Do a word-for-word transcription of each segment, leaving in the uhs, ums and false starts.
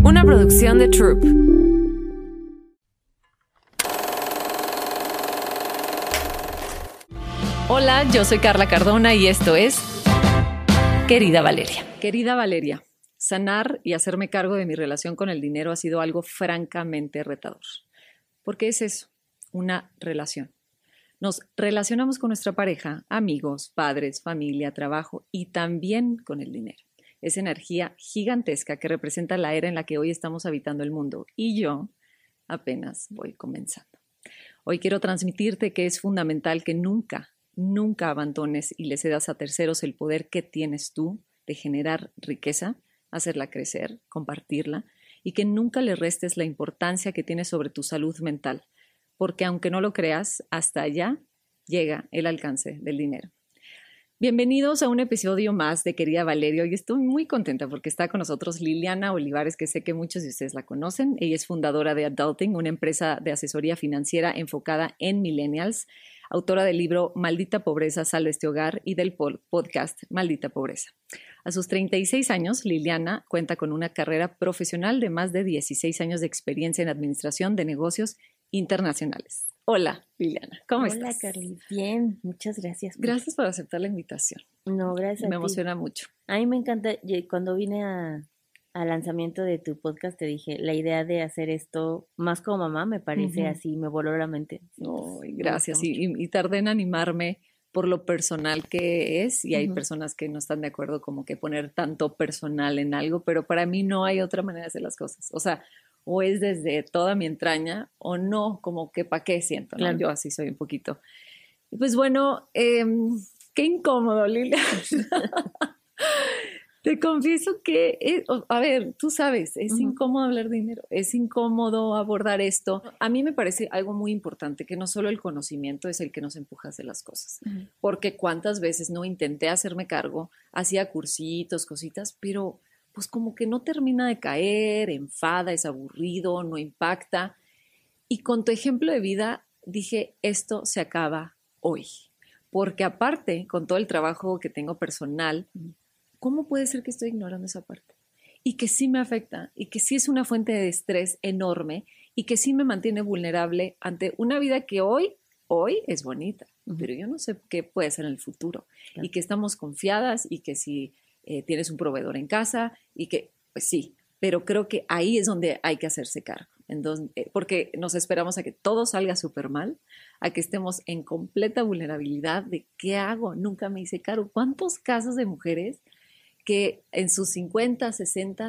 Una producción de Troop. Hola, yo soy Carla Cardona y esto es Querida Valeria. Querida Valeria, sanar y hacerme cargo de mi relación con el dinero ha sido algo francamente retador. ¿Por qué es eso? Una relación. Nos relacionamos con nuestra pareja, amigos, padres, familia, trabajo y también con el dinero. Esa energía gigantesca que representa la era en la que hoy estamos habitando el mundo. Y yo apenas voy comenzando. Hoy quiero transmitirte que es fundamental que nunca, nunca abandones y le cedas a terceros el poder que tienes tú de generar riqueza, hacerla crecer, compartirla, y que nunca le restes la importancia que tiene sobre tu salud mental, porque aunque no lo creas, hasta allá llega el alcance del dinero. Bienvenidos a un episodio más de Querida Valeria. Y estoy muy contenta porque está con nosotros Liliana Olivares, que sé que muchos de ustedes la conocen. Ella es fundadora de Adulting, una empresa de asesoría financiera enfocada en millennials, autora del libro Maldita Pobreza, Sal de este hogar y del podcast Maldita Pobreza. A sus treinta y seis años, Liliana cuenta con una carrera profesional de más de dieciséis años de experiencia en administración de negocios internacionales. Hola, Liliana, ¿cómo Hola, estás? Hola, Carly. Bien, muchas gracias. Por... Gracias por aceptar la invitación. No, gracias Me a ti. emociona mucho. A mí me encanta, cuando vine a, al lanzamiento de tu podcast te dije, la idea de hacer esto más como mamá me parece uh-huh. así, me voló la mente. Oh, gracias, y, y tardé en animarme por lo personal que es, y hay uh-huh. personas que no están de acuerdo como que poner tanto personal en algo, pero para mí no hay otra manera de hacer las cosas. O sea, o es desde toda mi entraña o no, como que para qué siento, ¿no? Claro. Yo así soy un poquito. Pues bueno, eh, qué incómodo, Lilia. Te confieso que, es, a ver, tú sabes, es uh-huh. incómodo hablar de dinero, es incómodo abordar esto. A mí me parece algo muy importante, que no solo el conocimiento es el que nos empuja a hacer las cosas, uh-huh. porque cuántas veces no intenté hacerme cargo, hacía cursitos, cositas, pero pues como que no termina de caer, enfada, es aburrido, no impacta. Y con tu ejemplo de vida dije, esto se acaba hoy. Porque aparte, con todo el trabajo que tengo personal, ¿cómo puede ser que estoy ignorando esa parte? Y que sí me afecta, y que sí es una fuente de estrés enorme, y que sí me mantiene vulnerable ante una vida que hoy, hoy es bonita, uh-huh. pero yo no sé qué puede ser en el futuro. Claro. Y que estamos confiadas, y que si eh, tienes un proveedor en casa, y que, pues sí, pero creo que ahí es donde hay que hacerse cargo. Entonces, eh, porque nos esperamos a que todo salga súper mal, a que estemos en completa vulnerabilidad de ¿qué hago? Nunca me hice cargo. ¿Cuántos casos de mujeres que en sus cincuenta, sesenta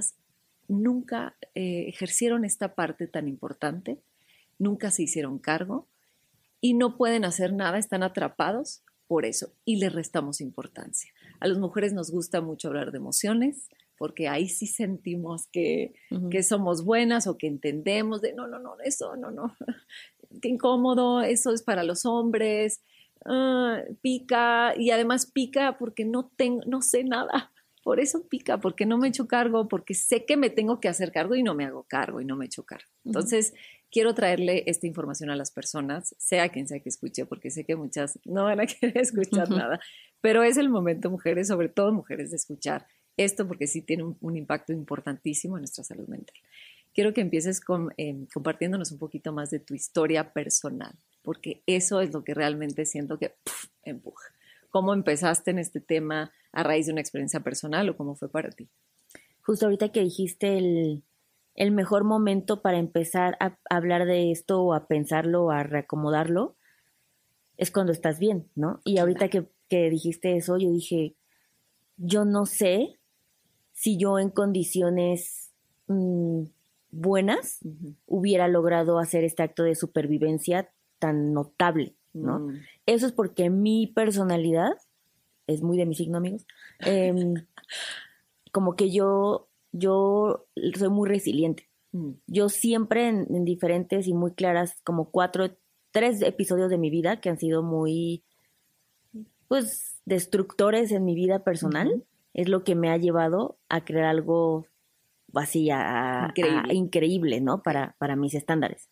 nunca eh, ejercieron esta parte tan importante, nunca se hicieron cargo y no pueden hacer nada, están atrapados por eso y les restamos importancia? A las mujeres nos gusta mucho hablar de emociones, porque ahí sí sentimos que, uh-huh. que somos buenas o que entendemos de no, no, no, eso, no, no, qué incómodo, eso es para los hombres, uh, pica, y además pica porque no, tengo, no sé nada. Por eso pica, porque no me echo cargo, porque sé que me tengo que hacer cargo y no me hago cargo y no me echo cargo. Entonces, uh-huh. quiero traerle esta información a las personas, sea quien sea que escuche, porque sé que muchas no van a querer escuchar uh-huh. nada, pero es el momento, mujeres, sobre todo mujeres, de escuchar esto porque sí tiene un, un impacto importantísimo en nuestra salud mental. Quiero que empieces con, eh, compartiéndonos un poquito más de tu historia personal, porque eso es lo que realmente siento que puf, empuja. ¿Cómo empezaste en este tema a raíz de una experiencia personal o cómo fue para ti? Justo ahorita que dijiste el, el mejor momento para empezar a hablar de esto o a pensarlo o a reacomodarlo es cuando estás bien, ¿no? Y ahorita que, que dijiste eso, yo dije, yo no sé si yo en condiciones mmm, buenas uh-huh. hubiera logrado hacer este acto de supervivencia tan notable, ¿no? Mm. Eso es porque mi personalidad, es muy de mi signo, amigos, eh, como que yo, yo soy muy resiliente. Mm. Yo siempre en, en diferentes y muy claras, como cuatro, tres episodios de mi vida que han sido muy, pues, destructores en mi vida personal, uh-huh. es lo que me ha llevado a crear algo así, a, increíble. A, increíble, ¿no? Okay. Para, para mis estándares.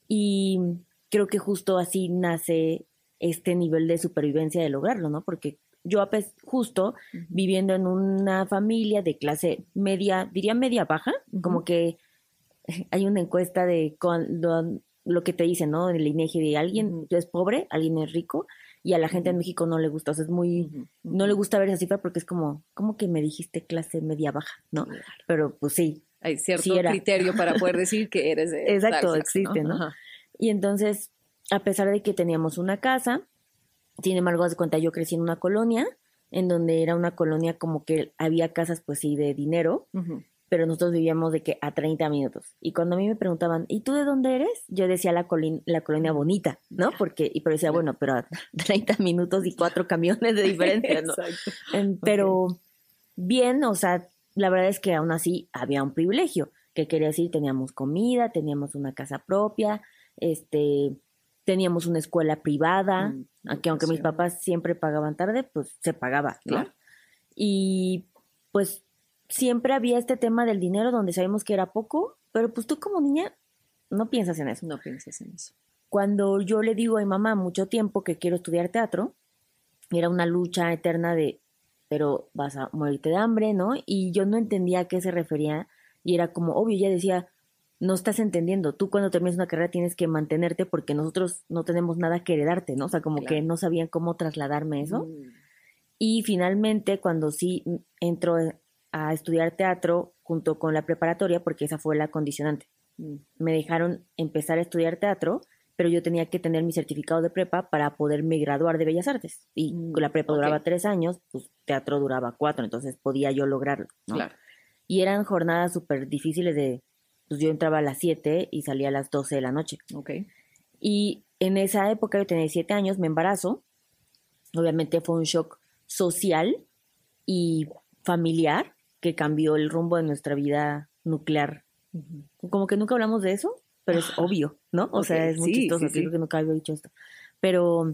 Y creo que justo así nace este nivel de supervivencia de lograrlo, ¿no? Porque yo apes- justo uh-huh. viviendo en una familia de clase media, diría media baja, uh-huh. como que hay una encuesta de con, lo, lo que te dicen, ¿no? En el INEGI de alguien uh-huh. es pobre, alguien es rico, y a la gente uh-huh. en México no le gusta, o sea, es muy, uh-huh. no le gusta ver esa cifra porque es como, ¿cómo que me dijiste clase media baja, no? Claro. Pero pues sí. Hay cierto sí era. criterio para poder decir que eres de Exacto, tal, existe, ¿no? ¿no? Y entonces, a pesar de que teníamos una casa, sin embargo, haz de cuenta, yo crecí en una colonia, en donde era una colonia como que había casas, pues sí, de dinero, uh-huh. pero nosotros vivíamos de que a treinta minutos. Y cuando a mí me preguntaban, ¿y tú de dónde eres? Yo decía la, colin- la colonia bonita, ¿no? Porque, y pero decía, bueno, pero a treinta minutos y cuatro camiones de diferencia, ¿no? um, pero okay. bien, o sea, la verdad es que aún así había un privilegio, que quería decir, teníamos comida, teníamos una casa propia, este, teníamos una escuela privada, mm, que aunque mis papás siempre pagaban tarde, pues se pagaba, ¿no? Claro. Y pues siempre había este tema del dinero donde sabemos que era poco, pero pues tú como niña no piensas en eso. No piensas en eso. Cuando yo le digo a mi mamá mucho tiempo que quiero estudiar teatro, era una lucha eterna de, pero vas a morirte de hambre, ¿no? Y yo no entendía a qué se refería y era como, obvio, ella decía, no estás entendiendo, tú cuando terminas una carrera tienes que mantenerte porque nosotros no tenemos nada que heredarte, ¿no? O sea, como claro. que no sabían cómo trasladarme eso. Mm. Y finalmente, cuando sí entro a estudiar teatro junto con la preparatoria, porque esa fue la condicionante, mm. me dejaron empezar a estudiar teatro, pero yo tenía que tener mi certificado de prepa para poderme graduar de Bellas Artes. Y mm. la prepa okay. duraba tres años, pues teatro duraba cuatro, entonces podía yo lograrlo, ¿no? Claro. Y eran jornadas súper difíciles de... Pues yo entraba a las siete y salía a las doce de la noche. Okay. Y en esa época, yo tenía siete años, me embarazo. Obviamente fue un shock social y familiar que cambió el rumbo de nuestra vida nuclear. Uh-huh. Como que nunca hablamos de eso, pero es obvio, ¿no? O okay. sea, es muy sí, chistoso, sí, sí. Creo que nunca había dicho esto. Pero,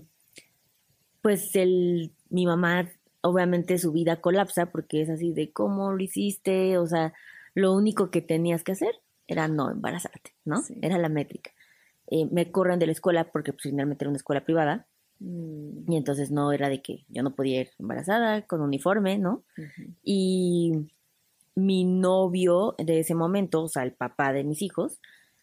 pues, el, mi mamá, obviamente su vida colapsa porque es así de, ¿cómo lo hiciste? O sea, lo único que tenías que hacer era no embarazarte, ¿no? Sí. Era la métrica. Eh, me corren de la escuela porque pues, finalmente era una escuela privada mm. y entonces no era de que yo no podía ir embarazada con uniforme, ¿no? Uh-huh. Y mi novio de ese momento, o sea, el papá de mis hijos,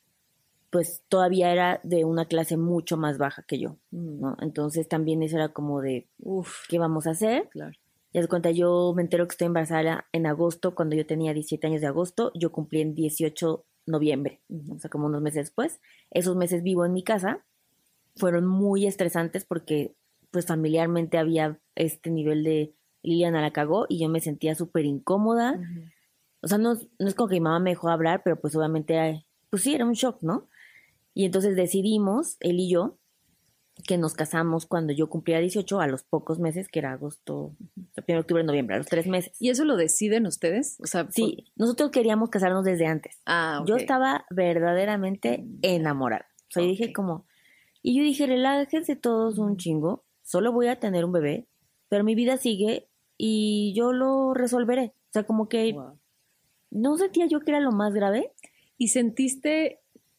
pues todavía era de una clase mucho más baja que yo, ¿no? Entonces también eso era como de, uff, ¿qué vamos a hacer? Claro. Ya se cuenta, yo me entero que estoy embarazada en agosto, cuando yo tenía diecisiete años de agosto, yo cumplí en dieciocho de noviembre, uh-huh. o sea, como unos meses después. Esos meses vivo en mi casa, fueron muy estresantes porque, pues, familiarmente había este nivel de Liliana la cagó y yo me sentía súper incómoda. Uh-huh. O sea, no, no es como que mi mamá me dejó hablar, pero pues obviamente, era, pues sí, era un shock, ¿no? Y entonces decidimos, él y yo, que nos casamos cuando yo cumplía dieciocho, a los pocos meses, que era agosto, septiembre, octubre, noviembre, a los tres meses. ¿Y eso lo deciden ustedes? O sea, sí, por... nosotros queríamos casarnos desde antes. Ah, okay. Yo estaba verdaderamente enamorada. O sea, okay. yo dije como... Y yo dije, relájense todos un chingo, solo voy a tener un bebé, pero mi vida sigue y yo lo resolveré. O sea, como que wow. no sentía yo que era lo más grave. ¿Y sentiste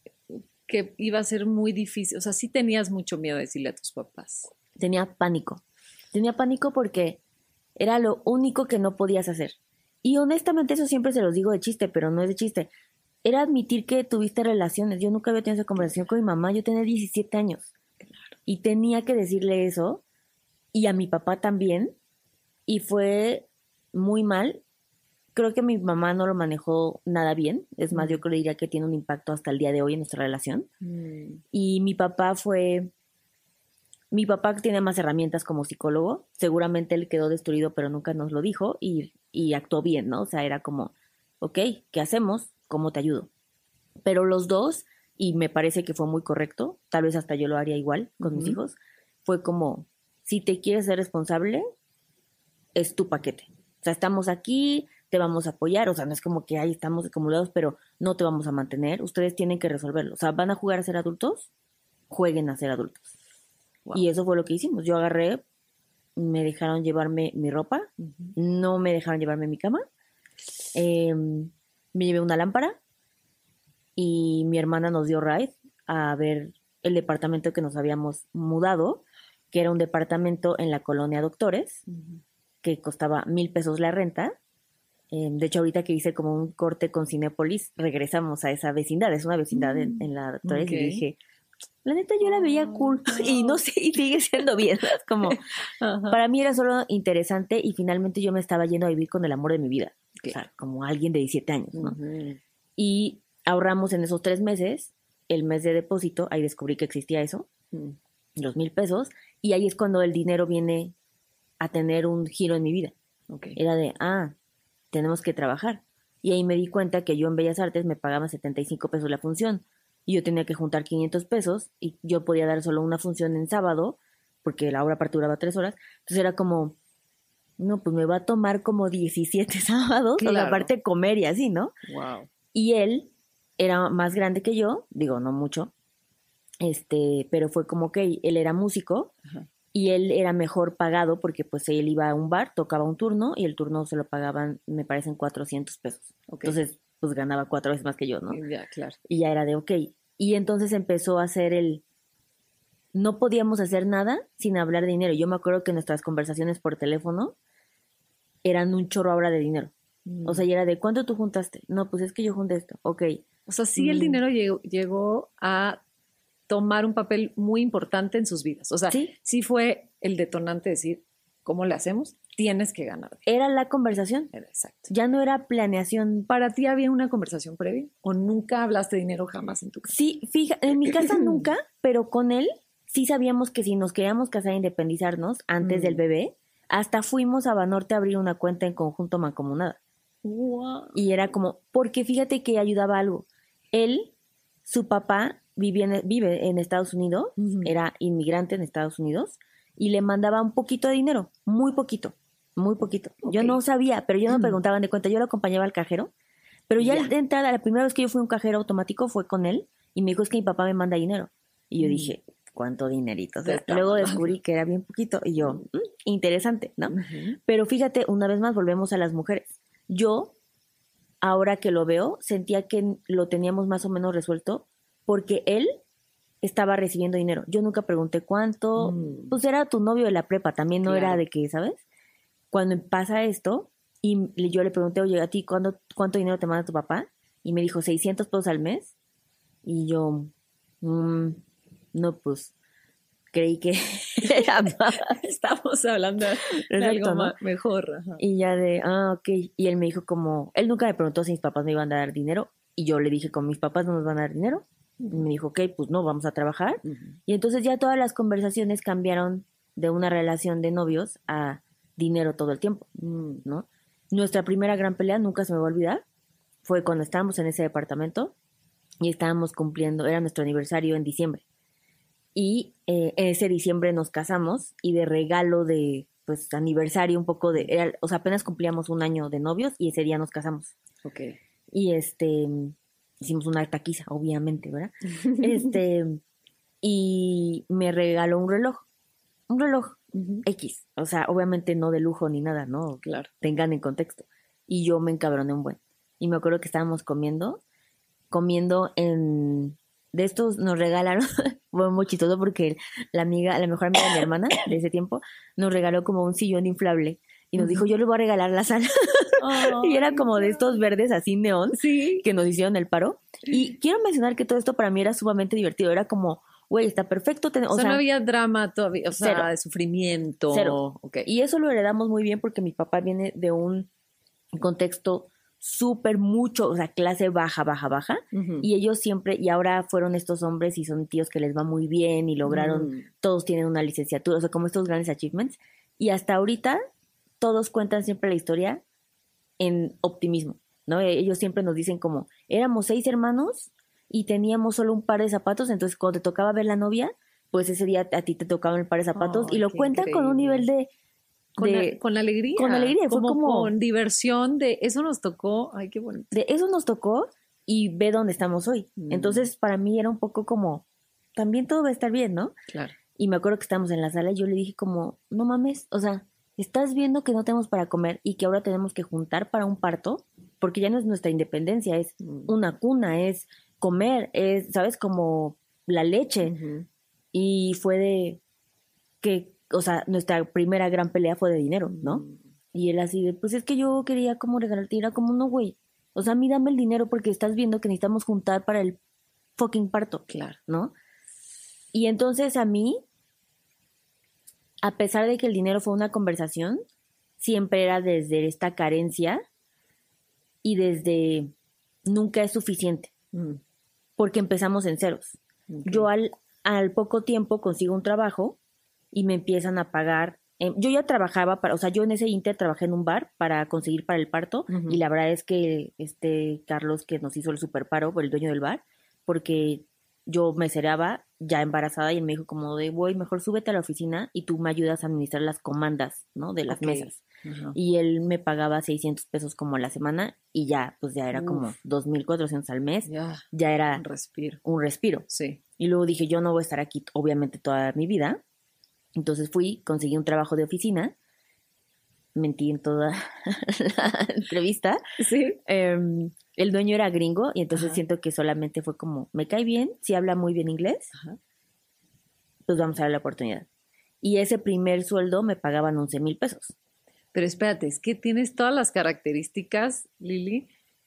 que iba a ser muy difícil? O sea, sí tenías mucho miedo de decirle a tus papás. Tenía pánico. Tenía pánico porque era lo único que no podías hacer. Y honestamente eso siempre se los digo de chiste, pero no es de chiste. Era admitir que tuviste relaciones. Yo nunca había tenido esa conversación con mi mamá. Yo tenía diecisiete años. Claro. Y tenía que decirle eso. Y a mi papá también. Y fue muy mal. Creo que mi mamá no lo manejó nada bien. Es más, mm. yo creo diría que tiene un impacto hasta el día de hoy en nuestra relación. Mm. Y mi papá fue... Mi papá tiene más herramientas como psicólogo. Seguramente él quedó destruido, pero nunca nos lo dijo. Y, y actuó bien, ¿no? O sea, era como, ok, ¿qué hacemos? ¿Cómo te ayudo? Pero los dos, y me parece que fue muy correcto, tal vez hasta yo lo haría igual con uh-huh. mis hijos, fue como, si te quieres ser responsable, es tu paquete. O sea, estamos aquí... te vamos a apoyar, o sea, no es como que ahí estamos acumulados, pero no te vamos a mantener, ustedes tienen que resolverlo, o sea, ¿van a jugar a ser adultos? Jueguen a ser adultos. Wow. Y eso fue lo que hicimos, yo agarré, me dejaron llevarme mi ropa, uh-huh. no me dejaron llevarme mi cama, eh, me llevé una lámpara y mi hermana nos dio ride a ver el departamento que nos habíamos mudado que era un departamento en la colonia Doctores, uh-huh. que costaba mil pesos la renta. Eh, de hecho, ahorita que hice como un corte con Cinépolis, regresamos a esa vecindad. Es una vecindad uh-huh. en, en la Doctores okay. y dije, la neta yo la veía cool oh, y no sé, y sigue siendo bien. Como, uh-huh. para mí era solo interesante y finalmente yo me estaba yendo a vivir con el amor de mi vida. Okay. O sea, como alguien de diecisiete años, ¿no? Uh-huh. Y ahorramos en esos tres meses el mes de depósito, ahí descubrí que existía eso, uh-huh. los mil pesos, y ahí es cuando el dinero viene a tener un giro en mi vida. Okay. Era de, ah, tenemos que trabajar. Y ahí me di cuenta que yo en Bellas Artes me pagaban setenta y cinco pesos la función, y yo tenía que juntar quinientos pesos, y yo podía dar solo una función en sábado, porque la obra aparte duraba tres horas, entonces era como, no, pues me va a tomar como diecisiete sábados, claro. o sea, aparte comer y así, ¿no? Wow. Y él era más grande que yo, digo, no mucho, este, pero fue como que él era músico, ajá. y él era mejor pagado porque pues él iba a un bar, tocaba un turno y el turno se lo pagaban, me parecen cuatrocientos pesos. Okay. Entonces, pues ganaba cuatro veces más que yo, ¿no? Ya, claro. Y ya era de ok. Y entonces empezó a hacer el... No podíamos hacer nada sin hablar de dinero. Yo me acuerdo que nuestras conversaciones por teléfono eran un chorro ahora de dinero. Mm. O sea, y era de, ¿cuánto tú juntaste? No, pues es que yo junté esto. Ok. O sea, sí mm. el dinero llegó, llegó a tomar un papel muy importante en sus vidas. O sea, sí, sí fue el detonante de decir, ¿cómo le hacemos? Tienes que ganar. Era la conversación. Exacto. Ya no era planeación. ¿Para ti había una conversación previa? ¿O nunca hablaste de dinero jamás en tu casa? Sí, fíjate, en mi casa nunca, pero con él sí sabíamos que si nos queríamos casar e independizarnos antes mm. del bebé, hasta fuimos a Banorte a abrir una cuenta en conjunto mancomunada. Wow. Y era como, porque fíjate que ayudaba algo. Él, su papá, Vive en, vive en Estados Unidos, uh-huh. era inmigrante en Estados Unidos, y le mandaba un poquito de dinero, muy poquito, muy poquito. Okay. Yo no sabía, pero yo no me preguntaban de cuenta, yo lo acompañaba al cajero, pero ya yeah. de entrada, la primera vez que yo fui a un cajero automático fue con él, y me dijo, es que mi papá me manda dinero. Y yo mm. dije, ¿cuánto dinerito? O sea, luego descubrí que era bien poquito, y yo, mm, interesante, ¿no? Uh-huh. Pero fíjate, una vez más volvemos a las mujeres. Yo, ahora que lo veo, sentía que lo teníamos más o menos resuelto, porque él estaba recibiendo dinero. Yo nunca pregunté cuánto. Mm. Pues era tu novio de la prepa, también no claro. era de que, ¿sabes? Cuando pasa esto, y yo le pregunté, oye, ¿a ti cuándo, cuánto dinero te manda tu papá? Y me dijo, seiscientos pesos al mes. Y yo, mmm, no, pues, creí que era más. Estamos hablando de Exacto, algo ¿no? mejor. Ajá. Y ya de, ah, ok. Y él me dijo como, él nunca me preguntó si mis papás me iban a dar dinero. Y yo le dije, como mis papás no nos van a dar dinero. Y me dijo, ok, pues no, vamos a trabajar. Uh-huh. Y entonces ya todas las conversaciones cambiaron de una relación de novios a dinero todo el tiempo, ¿no? Nuestra primera gran pelea, nunca se me va a olvidar, fue cuando estábamos en ese departamento y estábamos cumpliendo, era nuestro aniversario en diciembre. Y eh, ese diciembre nos casamos y de regalo de, pues, aniversario un poco de, era, o sea, apenas cumplíamos un año de novios y ese día nos casamos. Ok. Y este... hicimos una taquiza, obviamente, ¿verdad? este y me regaló un reloj, un reloj uh-huh. X, o sea, obviamente no de lujo ni nada, ¿no? Claro. Tengan en contexto. Y yo me encabroné un buen. Y me acuerdo que estábamos comiendo, comiendo en... De estos nos regalaron, fue muy chistoso porque la amiga, la mejor amiga de mi hermana de ese tiempo, nos regaló como un sillón inflable. Y nos uh-huh. dijo, yo le voy a regalar la sala. Oh, y era como de estos verdes así neón sí. que nos hicieron el paro. Y quiero mencionar que todo esto para mí era sumamente divertido. Era como, güey, está perfecto. Ten- o, o sea, sea, no había drama todavía, o sea, cero. de sufrimiento. Cero. Okay. Y eso lo heredamos muy bien porque mi papá viene de un contexto súper mucho, o sea, clase baja, baja, baja. Uh-huh. Y ellos siempre, y ahora fueron estos hombres y son tíos que les va muy bien y lograron, uh-huh. todos tienen una licenciatura, o sea, como estos grandes achievements. Y hasta ahorita todos cuentan siempre la historia en optimismo, ¿no? Ellos siempre nos dicen como, éramos seis hermanos y teníamos solo un par de zapatos, entonces cuando te tocaba ver la novia, pues ese día a ti te tocaba el par de zapatos, oh, y lo cuentan increíble. Con un nivel de... Con, de a, con alegría. Con alegría, como, fue como... Con diversión de, eso nos tocó, ay, qué bonito. De eso nos tocó y ve dónde estamos hoy. Mm. Entonces, para mí era un poco como, también todo va a estar bien, ¿no? Claro. Y me acuerdo que estábamos en la sala y yo le dije como, no mames, o sea... ¿Estás viendo que no tenemos para comer y que ahora tenemos que juntar para un parto? Porque ya no es nuestra independencia, es una cuna, es comer, es, ¿sabes? Como la leche. Uh-huh. Y fue de, que, o sea, nuestra primera gran pelea fue de dinero, ¿no? Mm. Y él así de, pues es que yo quería como regalarte, y era como, no, güey, o sea, a mí dame el dinero porque estás viendo que necesitamos juntar para el fucking parto, Claro. ¿no? Y entonces a mí, a pesar de que el dinero fue una conversación, siempre era desde esta carencia y desde nunca es suficiente, Mm. porque empezamos en ceros. Okay. Yo al, al poco tiempo consigo un trabajo y me empiezan a pagar. Eh, yo ya trabajaba, para, o sea, yo en ese inter trabajé en un bar para conseguir para el parto, Uh-huh. y la verdad es que este Carlos, que nos hizo el super paro, el dueño del bar, porque yo me cerraba ya embarazada y él me dijo como de, güey, mejor súbete a la oficina y tú me ayudas a administrar las comandas, ¿no? De las Okay. mesas. Uh-huh. Y él me pagaba seiscientos pesos como a la semana y ya, pues ya era Uf. como dos mil cuatrocientos al mes. Ya, ya era un respiro. un respiro. Sí. Y luego dije, yo no voy a estar aquí obviamente toda mi vida. Entonces fui, conseguí un trabajo de oficina. Mentí en toda la entrevista. Sí. Eh, el dueño era gringo y entonces Ajá. siento que solamente fue como, me cae bien, si habla muy bien inglés, Ajá. pues vamos a dar la oportunidad. Y ese primer sueldo me pagaban once mil pesos. Pero espérate, es que tienes todas las características, Lili.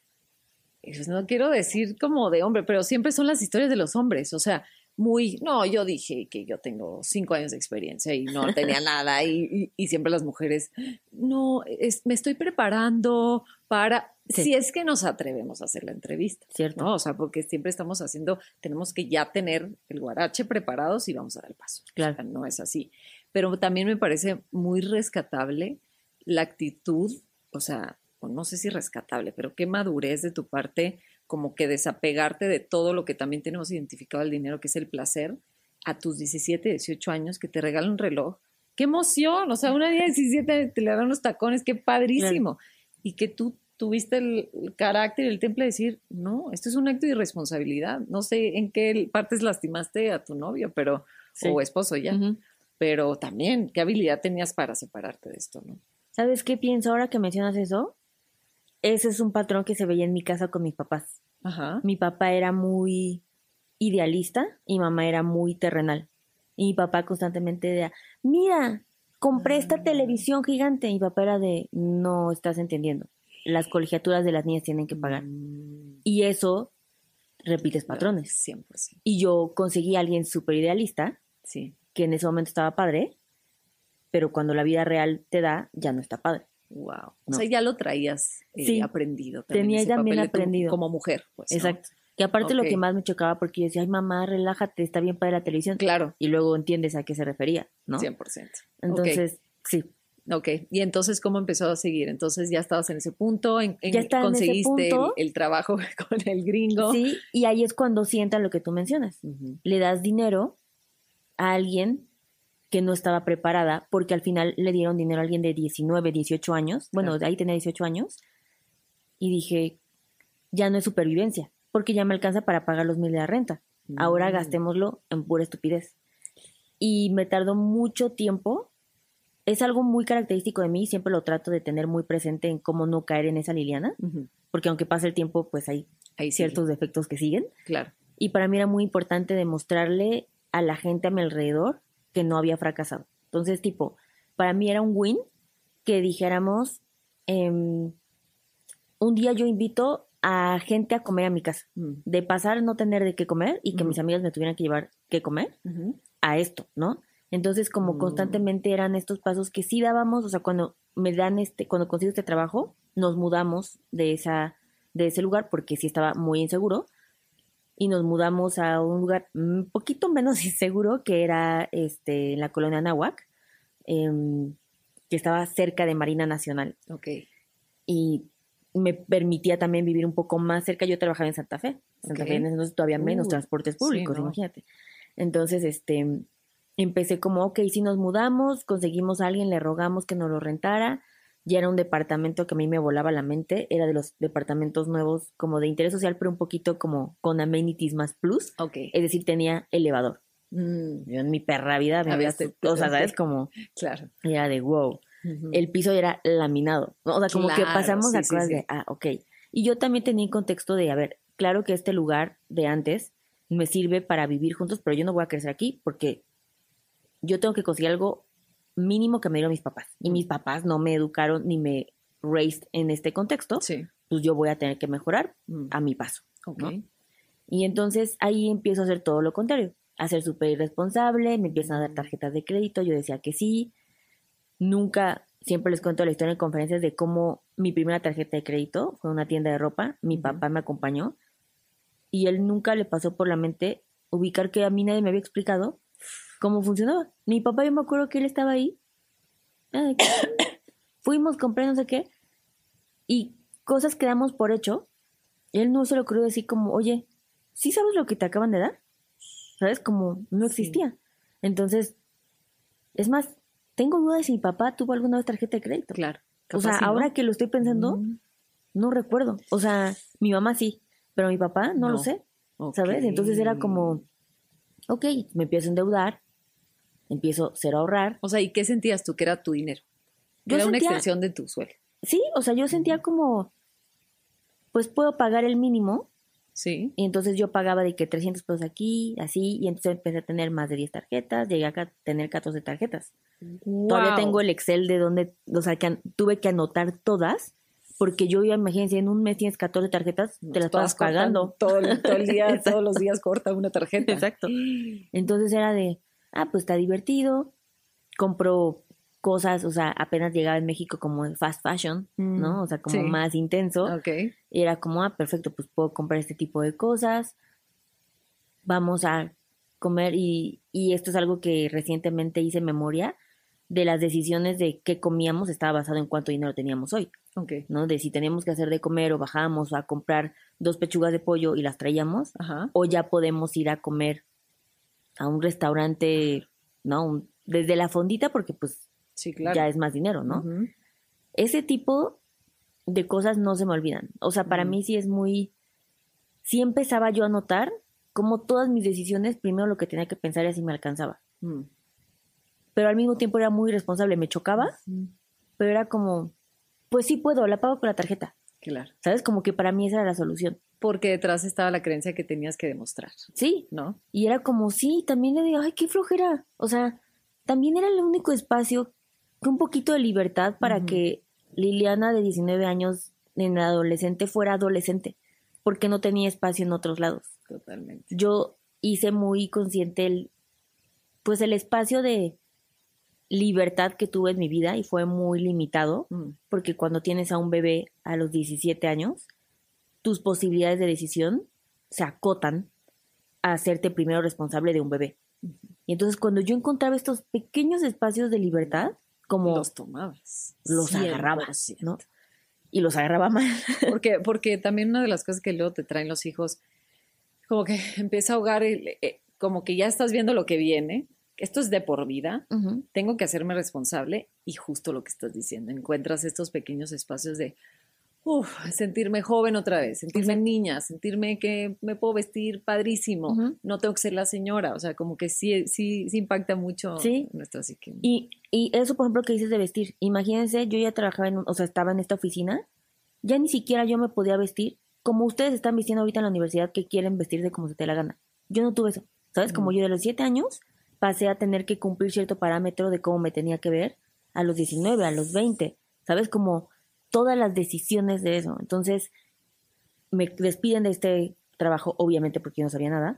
Pues no quiero decir como de hombre, pero siempre son las historias de los hombres. O sea, muy, no, yo dije que yo tengo cinco años de experiencia y no tenía nada. Y, y, y siempre las mujeres, no, es, me estoy preparando para, sí. Si es que nos atrevemos a hacer la entrevista. Cierto. ¿No? O sea, porque siempre estamos haciendo, tenemos que ya tener el guarache preparados y vamos a dar el paso. Claro. O sea, no es así. Pero también me parece muy rescatable la actitud, o sea, no sé si rescatable, pero qué madurez de tu parte, como que desapegarte de todo lo que también tenemos identificado el dinero, que es el placer, a tus diecisiete, dieciocho años, que te regala un reloj. ¡Qué emoción! O sea, una día diecisiete te le dan unos tacones, ¡qué padrísimo! Claro. Y que tú tuviste el, el carácter y el temple de decir, no, esto es un acto de irresponsabilidad. No sé en qué partes lastimaste a tu novio, pero, sí. O esposo ya. Uh-huh. Pero también, ¿qué habilidad tenías para separarte de esto, no? ¿Sabes qué pienso ahora que mencionas eso? Ese es un patrón que se veía en mi casa con mis papás. Ajá. Mi papá era muy idealista y mamá era muy terrenal. Y mi papá constantemente decía, mira, compré esta ah. televisión gigante. Y mi papá era de, no estás entendiendo. Las colegiaturas de las niñas tienen que pagar. Mm. Y eso repites patrones. cien por ciento. Y yo conseguí a alguien súper idealista, sí. que en ese momento estaba padre, pero cuando la vida real te da, ya no está padre. Wow. O no. sea, ya lo traías eh, sí, aprendido. También tenía ese también papel aprendido. Tu, como mujer, pues. Exacto. ¿no? Y aparte okay. lo que más me chocaba, porque yo decía, ay mamá, relájate, está bien para la televisión. Claro. Y luego entiendes a qué se refería, ¿no? cien por ciento. Entonces, okay. sí. Ok. Y entonces, ¿cómo empezó a seguir? Entonces, ya estabas en ese punto, en, en, ya estaba conseguiste en ese punto. El, el trabajo con el gringo. Sí, y ahí es cuando sientan lo que tú mencionas. Uh-huh. Le das dinero a alguien que no estaba preparada, porque al final le dieron dinero a alguien de diecinueve, dieciocho años, bueno, claro. ahí tenía dieciocho años, y dije, ya no es supervivencia, porque ya me alcanza para pagar los mil de la renta, mm. ahora gastémoslo en pura estupidez. Y me tardó mucho tiempo, es algo muy característico de mí, siempre lo trato de tener muy presente en cómo no caer en esa Liliana, uh-huh. porque aunque pase el tiempo, pues hay, hay ciertos defectos que siguen. Claro. Y para mí era muy importante demostrarle a la gente a mi alrededor que no había fracasado. Entonces, tipo, para mí era un win que dijéramos, eh, un día yo invito a gente a comer a mi casa, mm. de pasar a no tener de qué comer y que mm. mis amigas me tuvieran que llevar qué comer, uh-huh. a esto, ¿no? Entonces, como mm. constantemente eran estos pasos que sí dábamos, o sea, cuando me dan este, cuando consigo este trabajo, nos mudamos de esa, de ese lugar porque sí estaba muy inseguro, y nos mudamos a un lugar un poquito menos inseguro, que era este en la colonia Anáhuac, eh, que estaba cerca de Marina Nacional. Okay. Y me permitía también vivir un poco más cerca. Yo trabajaba en Santa Fe. Santa okay. Fe en ese entonces todavía menos uh, transportes públicos, sí, ¿no? Imagínate. Entonces, este, empecé como, ok, si nos mudamos, conseguimos a alguien, le rogamos que nos lo rentara. Ya era un departamento que a mí me volaba la mente. Era de los departamentos nuevos como de interés social, pero un poquito como con amenities más plus. Okay. Es decir, tenía elevador. Mm. Yo en mi perra vida me había... O sea, ¿sabes? Como... Claro. Era de wow. Uh-huh. El piso era laminado. O sea, como claro, que pasamos sí, a cosas sí, sí. de... Ah, ok. Y yo también tenía en contexto de, a ver, claro que este lugar de antes me sirve para vivir juntos, pero yo no voy a crecer aquí porque yo tengo que conseguir algo mínimo que me dieron mis papás. Y mis papás no me educaron ni me raised en este contexto. Sí. Pues yo voy a tener que mejorar Mm. a mi paso. Ok. ¿no? Y entonces ahí empiezo a hacer todo lo contrario. A ser súper irresponsable, me empiezan a dar tarjetas de crédito, yo decía que sí. Nunca, siempre les cuento la historia en conferencias de cómo mi primera tarjeta de crédito fue una tienda de ropa. Mi Ujú. papá papá me acompañó y él nunca le pasó por la mente ubicar que a mí nadie me había explicado cómo funcionaba. Mi papá, yo me acuerdo que él estaba ahí. Ay, fuimos, compré no sé qué. Y cosas que damos por hecho. Él no se lo ocurrió decir como, oye, ¿sí sabes lo que te acaban de dar? ¿Sabes? Como no existía. Sí. Entonces, es más, tengo dudas de si mi papá tuvo alguna vez tarjeta de crédito. Claro. O sea, si ahora no. que lo estoy pensando, mm. no recuerdo. O sea, mi mamá sí, pero mi papá no, no. lo sé. Okay. ¿Sabes? Entonces era como, ok, me empiezo a endeudar, empiezo a ser a ahorrar. O sea, ¿y qué sentías tú que era tu dinero? Yo era sentía, una extensión de tu sueldo. Sí, o sea, yo sentía como, pues puedo pagar el mínimo. Sí. Y entonces yo pagaba de que trescientos pesos aquí, así, y entonces empecé a tener más de diez tarjetas, llegué a tener catorce tarjetas. Wow. Todavía tengo el Excel de donde, o sea, que an- tuve que anotar todas, porque yo iba, imagínense, en un mes tienes catorce tarjetas, no, te las estabas pagando. Todo, todo el día, todos los días corta una tarjeta. Exacto. Entonces era de, ah, pues está divertido, compro cosas, o sea, apenas llegaba en México como el fast fashion, mm, ¿no? O sea, como sí. más intenso. Okay. Y era como, ah, perfecto, pues puedo comprar este tipo de cosas. Vamos a comer y, y esto es algo que recientemente hice memoria de las decisiones de qué comíamos, estaba basado en cuánto dinero teníamos hoy. Okay. ¿No? De si teníamos que hacer de comer o bajábamos a comprar dos pechugas de pollo y las traíamos. Ajá. O ya podemos ir a comer a un restaurante, ¿no? Un, desde la fondita porque pues sí, claro. ya es más dinero, ¿no? Uh-huh. Ese tipo de cosas no se me olvidan. O sea, para uh-huh. mí sí es muy... Sí empezaba yo a notar cómo todas mis decisiones, primero lo que tenía que pensar era si me alcanzaba. Uh-huh. Pero al mismo tiempo era muy irresponsable. Me chocaba, uh-huh. pero era como, pues sí puedo, la pago con la tarjeta. Claro. ¿Sabes? Como que para mí esa era la solución. Porque detrás estaba la creencia que tenías que demostrar. Sí. ¿No? Y era como, sí, también le digo, ay, qué flojera. O sea, también era el único espacio un poquito de libertad para uh-huh. que Liliana de diecinueve años en adolescente fuera adolescente, porque no tenía espacio en otros lados. Totalmente. Yo hice muy consciente el, pues el espacio de libertad que tuve en mi vida y fue muy limitado, uh-huh. porque cuando tienes a un bebé a los diecisiete años, tus posibilidades de decisión se acotan a hacerte primero responsable de un bebé. Uh-huh. Y entonces cuando yo encontraba estos pequeños espacios de libertad, como los tomabas, los cien por ciento. agarrabas, ¿no? Y los agarraba mal. Porque, porque también una de las cosas que luego te traen los hijos, como que empieza a ahogar, el, eh, como que ya estás viendo lo que viene, esto es de por vida, uh-huh. tengo que hacerme responsable, y justo lo que estás diciendo, encuentras estos pequeños espacios de, uff, sentirme joven otra vez, sentirme uh-huh. niña, sentirme que me puedo vestir padrísimo, uh-huh. no tengo que ser la señora, o sea, como que sí, sí, sí impacta mucho sí. nuestra psique. Y, y eso, por ejemplo, que dices de vestir, imagínense, yo ya trabajaba en, o sea, estaba en esta oficina, ya ni siquiera yo me podía vestir como ustedes están vistiendo ahorita en la universidad que quieren vestirse como se te dé la gana. Yo no tuve eso, ¿sabes? Uh-huh. Como yo de los siete años pasé a tener que cumplir cierto parámetro de cómo me tenía que ver a los diecinueve, a los veinte, ¿sabes? Como todas las decisiones de eso. Entonces, me despiden de este trabajo, obviamente porque yo no sabía nada.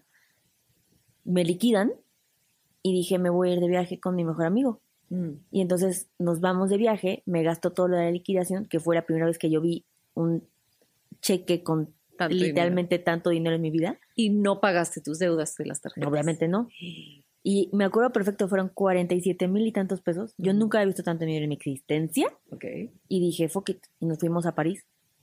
Me liquidan y dije, me voy a ir de viaje con mi mejor amigo. Mm. Y entonces nos vamos de viaje, me gasto todo lo de la liquidación, que fue la primera vez que yo vi un cheque con tanto literalmente dinero. tanto dinero en mi vida. ¿Y no pagaste tus deudas de las tarjetas? Obviamente no. Y me acuerdo perfecto, fueron cuarenta y siete mil y tantos pesos. Yo uh-huh. nunca había visto tanto dinero en mi existencia. Okay. Y dije, fuck it. Y nos fuimos a París.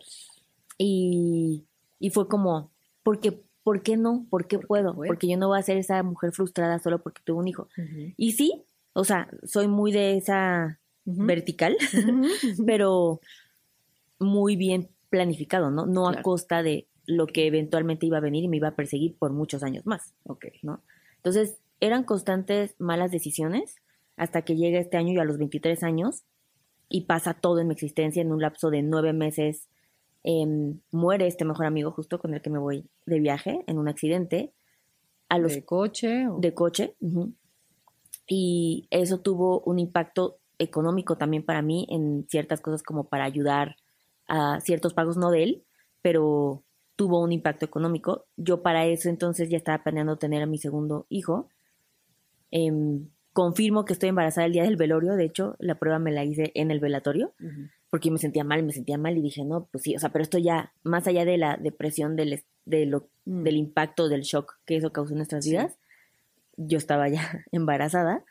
Y, y fue como, ¿por qué, ¿por qué no? ¿Por qué ¿Por puedo? Qué porque yo no voy a ser esa mujer frustrada solo porque tuve un hijo. Uh-huh. Y sí, o sea, soy muy de esa uh-huh. vertical, uh-huh. pero muy bien planificado, ¿no? No claro. a costa de lo que eventualmente iba a venir y me iba a perseguir por muchos años más. Okay. ¿No? Entonces, eran constantes malas decisiones hasta que llega este año y a los veintitrés años y pasa todo en mi existencia en un lapso de nueve meses. Eh, muere este mejor amigo justo con el que me voy de viaje en un accidente. A los, ¿De coche? O... De coche. Uh-huh. Y eso tuvo un impacto económico también para mí en ciertas cosas como para ayudar a ciertos pagos, no de él, pero tuvo un impacto económico. Yo para eso entonces ya estaba planeando tener a mi segundo hijo. Eh, confirmo que estoy embarazada el día del velorio, de hecho la prueba me la hice en el velatorio, uh-huh. porque me sentía mal, me sentía mal y dije, no, pues sí, o sea, pero esto ya, más allá de la depresión, del, de lo, uh-huh. del impacto, del shock que eso causó en nuestras sí. vidas, yo estaba ya embarazada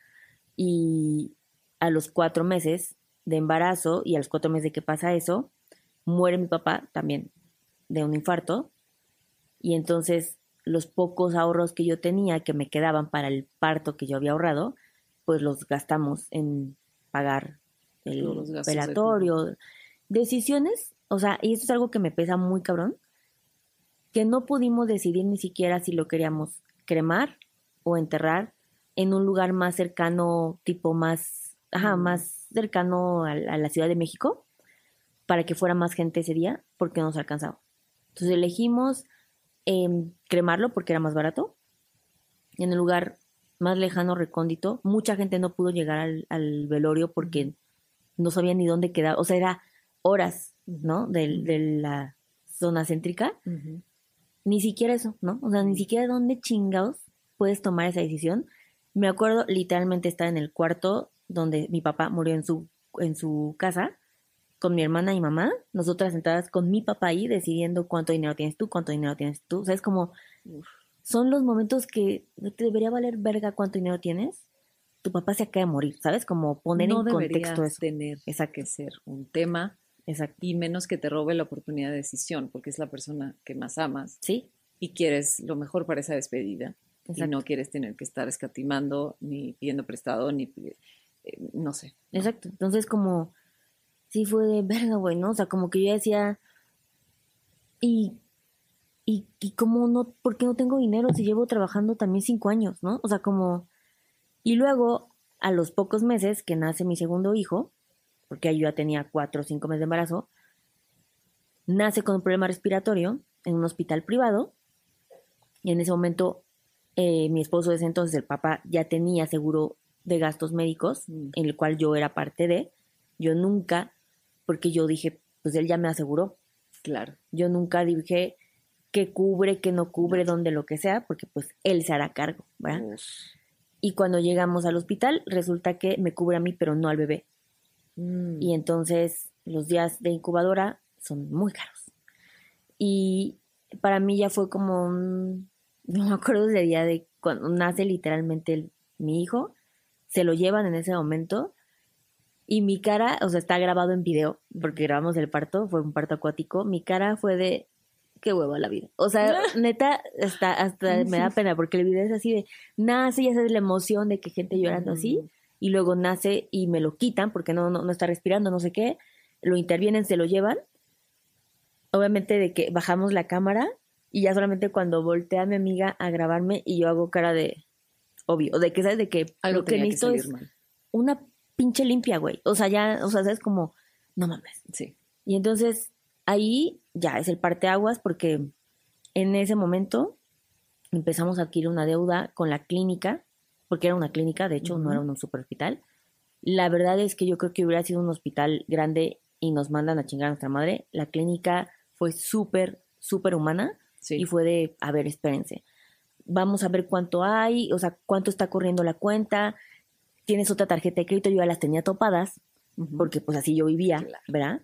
y a los cuatro meses de embarazo y a los cuatro meses de que pasa eso, muere mi papá también de un infarto y entonces los pocos ahorros que yo tenía que me quedaban para el parto que yo había ahorrado, pues los gastamos en pagar el velatorio. De decisiones, o sea, y eso es algo que me pesa muy cabrón, que no pudimos decidir ni siquiera si lo queríamos cremar o enterrar en un lugar más cercano, tipo más, ajá, mm. más cercano a, a la Ciudad de México, para que fuera más gente ese día, porque no nos alcanzaba. Entonces elegimos eh, cremarlo porque era más barato, en el lugar más lejano, recóndito. Mucha gente no pudo llegar al, al velorio porque mm. no sabía ni dónde quedaba, o sea, era horas, ¿no? De, mm. de la zona céntrica. Mm-hmm. Ni siquiera eso, ¿no? O sea, ni siquiera dónde chingados puedes tomar esa decisión. Me acuerdo literalmente estar en el cuarto donde mi papá murió en su, en su casa, con mi hermana y mamá, nosotras sentadas con mi papá ahí decidiendo cuánto dinero tienes tú, cuánto dinero tienes tú. O sea, es como, uf, son los momentos que te debería valer verga cuánto dinero tienes. Tu papá se acaba de morir, ¿sabes? Como poner no en contexto eso. No debería tener que ser un tema. Exacto. Y menos que te robe la oportunidad de decisión, porque es la persona que más amas. Sí. Y quieres lo mejor para esa despedida. Exacto. Y no quieres tener que estar escatimando, ni pidiendo prestado, ni... Eh, no sé. Exacto. Entonces, como... Sí fue de verga, güey, ¿no? O sea, como que yo decía... Y... Y, y como no... ¿Por qué no tengo dinero si llevo trabajando también cinco años, ¿no? O sea, como... Y luego, a los pocos meses que nace mi segundo hijo, porque yo ya tenía cuatro o cinco meses de embarazo, nace con un problema respiratorio en un hospital privado. Y en ese momento, eh, mi esposo de ese entonces, el papá, ya tenía seguro de gastos médicos, mm. en el cual yo era parte de. Yo nunca, porque yo dije, pues él ya me aseguró. Claro. Yo nunca dije qué cubre, qué no cubre, no. dónde, lo que sea, porque pues él se hará cargo, ¿verdad? Uf. Y cuando llegamos al hospital, resulta que me cubre a mí, pero no al bebé. Mm. Y entonces los días de incubadora son muy caros. Y para mí ya fue como un... No me acuerdo del día de cuando nace literalmente el, mi hijo. Se lo llevan en ese momento. Y mi cara, o sea, está grabado en video, porque grabamos el parto, fue un parto acuático. Mi cara fue de... Qué huevo la vida. O sea, neta, hasta, hasta me da pena, porque el video es así de... Nace y esa es la emoción de que gente llorando mm. así. Y luego nace y me lo quitan porque no, no, no está respirando, no sé qué. Lo intervienen, se lo llevan. Obviamente de que bajamos la cámara y ya solamente cuando voltea mi amiga a grabarme y yo hago cara de obvio, o de que sabes de que algo lo que necesito que es mal. Una pinche limpia, güey. O sea, ya, o sea, sabes como, no mames. Sí. Y entonces ahí ya es el parteaguas porque en ese momento empezamos a adquirir una deuda con la clínica, porque era una clínica, de hecho, uh-huh. no era un super hospital. La verdad es que yo creo que hubiera sido un hospital grande y nos mandan a chingar a nuestra madre. La clínica fue súper, súper humana sí. y fue de, a ver, espérense. Vamos a ver cuánto hay, o sea, cuánto está corriendo la cuenta. Tienes otra tarjeta de crédito, yo ya las tenía topadas, uh-huh. porque pues así yo vivía, claro. ¿verdad?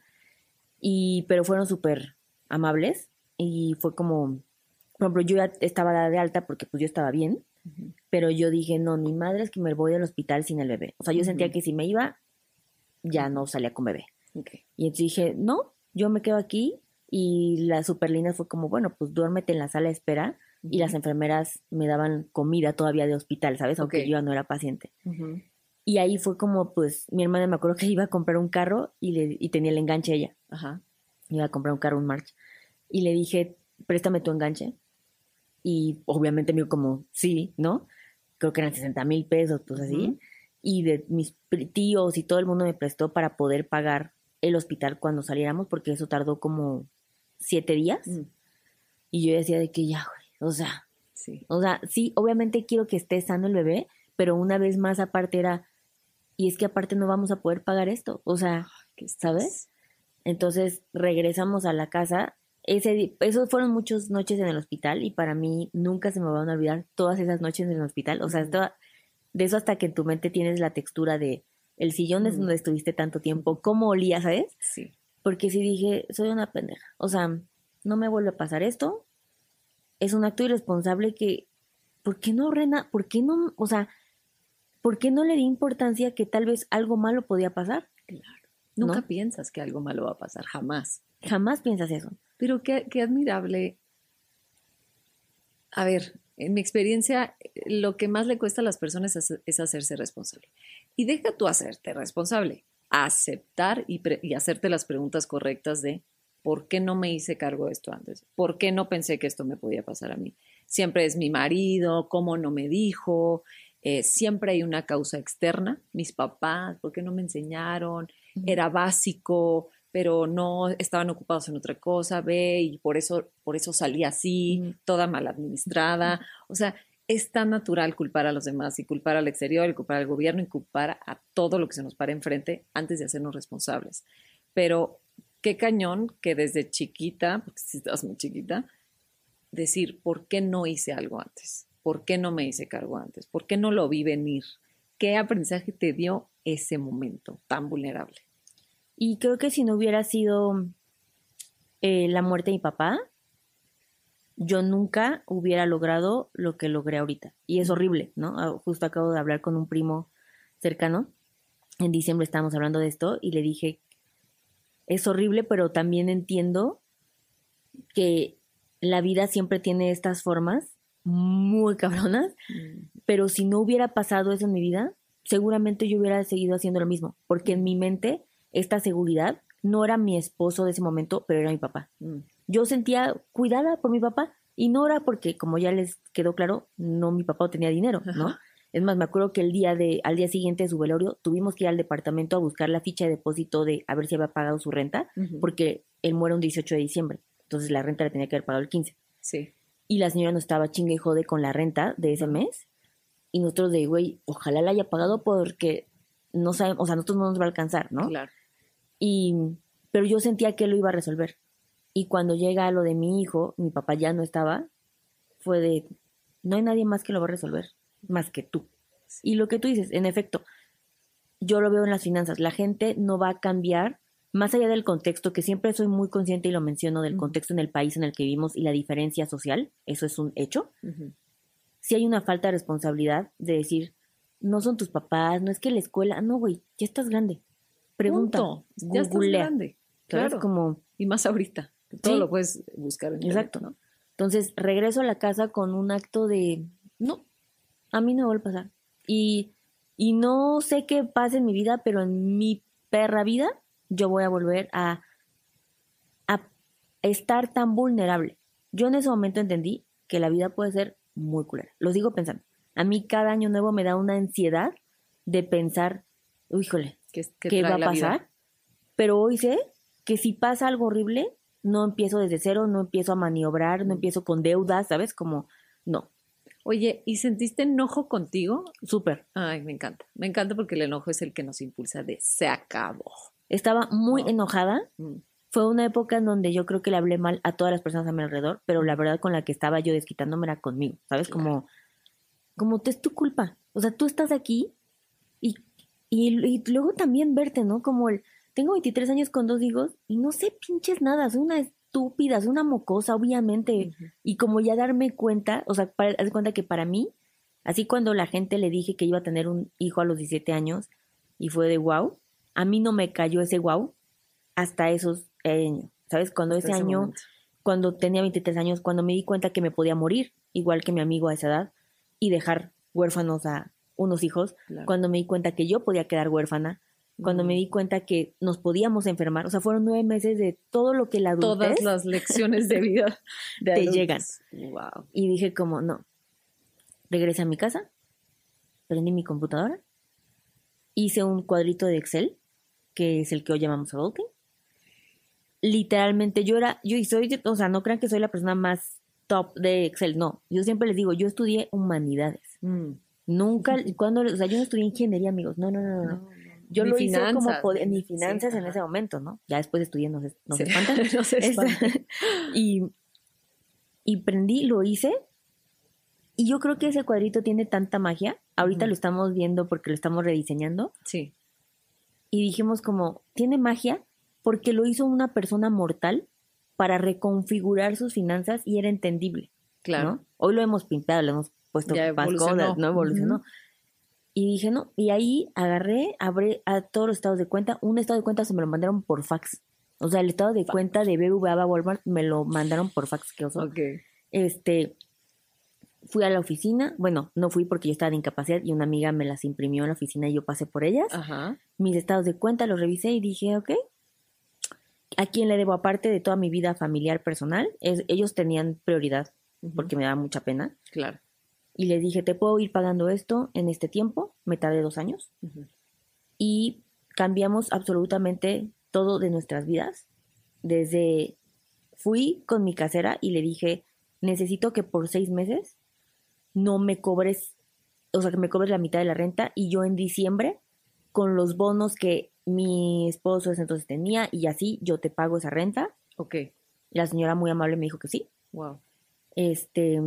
Y, pero fueron súper amables y fue como, por ejemplo, yo ya estaba de alta porque pues yo estaba bien, uh-huh. pero yo dije, no, ni madre es que me voy al hospital sin el bebé. O sea, yo uh-huh. sentía que si me iba, ya no salía con bebé. Okay. Y entonces dije, no, yo me quedo aquí. Y la superlinda fue como, bueno, pues duérmete en la sala de espera. Uh-huh. Y las enfermeras me daban comida todavía de hospital, ¿sabes? Aunque okay. yo ya no era paciente. Uh-huh. Y ahí fue como, pues, mi hermana me acuerdo que iba a comprar un carro y, le, y tenía el enganche ella. Uh-huh. Iba a comprar un carro, un March. Y le dije, préstame tu enganche. Y obviamente me dijo como, sí, ¿no? Creo que eran sesenta mil pesos, pues uh-huh. así. Y de mis tíos y todo el mundo me prestó para poder pagar el hospital cuando saliéramos, porque eso tardó como siete días. Mm. Y yo decía de que ya, güey, o sea, sí. o sea, sí, obviamente quiero que esté sano el bebé, pero una vez más aparte era, y es que aparte no vamos a poder pagar esto, o sea, ¿sabes? Entonces regresamos a la casa. Ese, esos fueron muchas noches en el hospital y para mí nunca se me van a olvidar todas esas noches en el hospital. O sea, uh-huh. toda, de eso hasta que en tu mente tienes la textura de el sillón uh-huh. es donde estuviste tanto tiempo, cómo olía, ¿sabes? Sí. Porque sí dije, soy una pendeja. O sea, no me vuelve a pasar esto. Es un acto irresponsable que, ¿por qué no, Rena? ¿Por qué no? O sea, ¿por qué no le di importancia que tal vez algo malo podía pasar? Claro. Nunca ¿no? piensas que algo malo va a pasar, jamás. Jamás piensas eso. Pero qué, qué admirable. A ver, en mi experiencia, lo que más le cuesta a las personas es, es hacerse responsable. Y deja tú hacerte responsable, aceptar y, pre, y hacerte las preguntas correctas de ¿por qué no me hice cargo de esto antes? ¿Por qué no pensé que esto me podía pasar a mí? Siempre es mi marido, ¿cómo no me dijo? Eh, siempre hay una causa externa, mis papás, ¿por qué no me enseñaron? Uh-huh. Era básico, pero no estaban ocupados en otra cosa, ve, y por eso, por eso salí así, uh-huh. toda mal administrada. O sea, es tan natural culpar a los demás y culpar al exterior y culpar al gobierno y culpar a todo lo que se nos para enfrente antes de hacernos responsables. Pero qué cañón que desde chiquita, porque si estás muy chiquita, decir, ¿por qué no hice algo antes? ¿Por qué no me hice cargo antes? ¿Por qué no lo vi venir? ¿Qué aprendizaje te dio ese momento tan vulnerable? Y creo que si no hubiera sido eh, la muerte de mi papá, yo nunca hubiera logrado lo que logré ahorita. Y es horrible, ¿no? Justo acabo de hablar con un primo cercano. En diciembre estábamos hablando de esto y le dije, es horrible, pero también entiendo que la vida siempre tiene estas formas muy cabronas, mm. pero si no hubiera pasado eso en mi vida, seguramente yo hubiera seguido haciendo lo mismo, porque en mi mente esta seguridad no era mi esposo de ese momento, pero era mi papá. Mm. Yo sentía cuidada por mi papá y no era porque, como ya les quedó claro, no mi papá tenía dinero, ¿no? Ajá. Es más, me acuerdo que el día de, al día siguiente de su velorio tuvimos que ir al departamento a buscar la ficha de depósito de a ver si había pagado su renta, uh-huh. porque él muere un dieciocho de diciembre, entonces la renta la tenía que haber pagado el quince. Sí. Y la señora nos estaba chingue y jode con la renta de ese mes. Y nosotros de, güey, ojalá la haya pagado porque no sabemos, o sea, a nosotros no nos va a alcanzar, ¿no? Claro. Y, pero yo sentía que él lo iba a resolver. Y cuando llega lo de mi hijo, mi papá ya no estaba, fue de, no hay nadie más que lo va a resolver, más que tú. Sí. Y lo que tú dices, en efecto, yo lo veo en las finanzas. La gente no va a cambiar, más allá del contexto, que siempre soy muy consciente y lo menciono, del uh-huh. contexto en el país en el que vivimos y la diferencia social, eso es un hecho. Uh-huh. Si hay una falta de responsabilidad de decir, no son tus papás, no es que la escuela, no, güey, ya estás grande. Pregunta, Punto. Ya estás grande. Claro. Como, y más ahorita, que todo sí. lo puedes buscar en Exacto. internet, ¿no? Entonces, regreso a la casa con un acto de, no, a mí no me vuelve a pasar. Y, y no sé qué pasa en mi vida, pero en mi perra vida, yo voy a volver a, a estar tan vulnerable. Yo en ese momento entendí que la vida puede ser muy culera. Lo sigo pensando. A mí cada año nuevo me da una ansiedad de pensar, híjole, ¿qué, qué, ¿qué va a pasar? Vida? Pero hoy sé que si pasa algo horrible, no empiezo desde cero, no empiezo a maniobrar, no empiezo con deudas, ¿sabes? Como, no. Oye, ¿y sentiste enojo contigo? Súper. Ay, me encanta. Me encanta porque el enojo es el que nos impulsa de se acabó. Estaba muy no. enojada. Mm. Fue una época en donde yo creo que le hablé mal a todas las personas a mi alrededor, pero la verdad con la que estaba yo desquitándome era conmigo, ¿sabes? Claro. Como, como te es tu culpa. O sea, tú estás aquí y, y, y luego también verte, ¿no? Como el, tengo veintitrés años con dos hijos y no sé pinches nada, soy una estúpida, soy una mocosa, obviamente. Uh-huh. Y como ya darme cuenta, o sea, para, haz cuenta que para mí, así cuando la gente le dije que iba a tener un hijo a los diecisiete años y fue de wow, a mí no me cayó ese wow hasta esos años, ¿sabes? Cuando hasta ese, ese año, momento. Cuando tenía veintitrés años, cuando me di cuenta que me podía morir, igual que mi amigo a esa edad, y dejar huérfanos a unos hijos, claro. Cuando me di cuenta que yo podía quedar huérfana, cuando mm. me di cuenta que nos podíamos enfermar, o sea, fueron nueve meses de todo lo que la adultez... Todas las lecciones de vida de te llegan. Wow. Y dije como, no, regresé a mi casa, prendí mi computadora, hice un cuadrito de Excel, que es el que hoy llamamos adulting. Literalmente yo era, yo y soy, o sea, no crean que soy la persona más top de Excel, no. Yo siempre les digo, yo estudié humanidades. Mm. Nunca, cuando, o sea, yo no estudié ingeniería, amigos. No, no, no, no. no. Yo ni lo finanzas, hice como poder, ni finanzas sí, en ese momento, ¿no? Ya después estudié, no se, no sí. se espantan. no se espantan. y, y prendí, lo hice. Y yo creo que ese cuadrito tiene tanta magia. Ahorita uh-huh. lo estamos viendo porque lo estamos rediseñando. Sí. Y dijimos como, tiene magia porque lo hizo una persona mortal para reconfigurar sus finanzas y era entendible. Claro. ¿no? Hoy lo hemos pintado, lo hemos puesto más cosas, ¿no? Evolucionó. Uh-huh. Y dije, no, y ahí agarré, abrí a todos los estados de cuenta. Un estado de cuenta se me lo mandaron por fax. O sea, el estado de fax. Cuenta de B B V A Walmart me lo mandaron por fax. ¿Qué oso? Okay. Este, fui a la oficina. Bueno, no fui porque yo estaba de incapacidad y una amiga me las imprimió en la oficina y yo pasé por ellas. Ajá. Mis estados de cuenta los revisé y dije, ok, ¿a quién le debo aparte de toda mi vida familiar personal? Es, ellos tenían prioridad uh-huh. porque me daba mucha pena. Claro. Y les dije, te puedo ir pagando esto en este tiempo. Me tardé dos años. Uh-huh. Y cambiamos absolutamente todo de nuestras vidas. Desde, fui con mi casera y le dije, necesito que por seis meses no me cobres, o sea, que me cobres la mitad de la renta. Y yo en diciembre, con los bonos que mi esposo ese entonces tenía y así, yo te pago esa renta. Ok. La señora muy amable me dijo que sí. Wow. Este...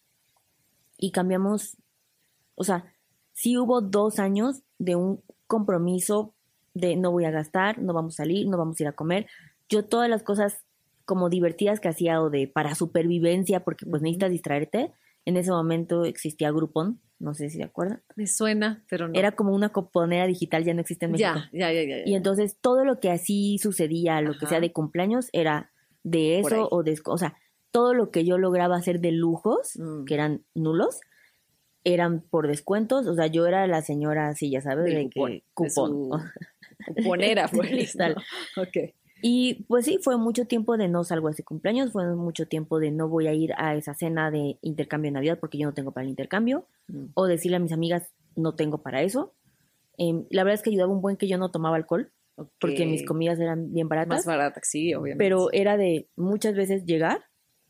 Y cambiamos, o sea, sí hubo dos años de un compromiso de no voy a gastar, no vamos a salir, no vamos a ir a comer. Yo todas las cosas como divertidas que hacía o de para supervivencia, porque pues uh-huh. necesitas distraerte, en ese momento existía Groupon, no sé si se acuerdan. Me suena, pero no. Era como una cuponera digital, ya no existe en México. Ya, ya, ya, ya, ya. Y entonces todo lo que así sucedía, lo Ajá. que sea de cumpleaños, era de eso o de... O sea, todo lo que yo lograba hacer de lujos, mm. que eran nulos, eran por descuentos. O sea, yo era la señora así, ya sabes, Del de cupón. que cupón. De cuponera, pues. ¿no? Okay. Y pues sí, fue mucho tiempo de no salgo a ese cumpleaños, fue mucho tiempo de no voy a ir a esa cena de intercambio de Navidad porque yo no tengo para el intercambio. Mm. O decirle a mis amigas, no tengo para eso. Eh, la verdad es que ayudaba un buen que yo no tomaba alcohol. Okay. Porque mis comidas eran bien baratas. Más baratas, sí, obviamente. Pero era de muchas veces llegar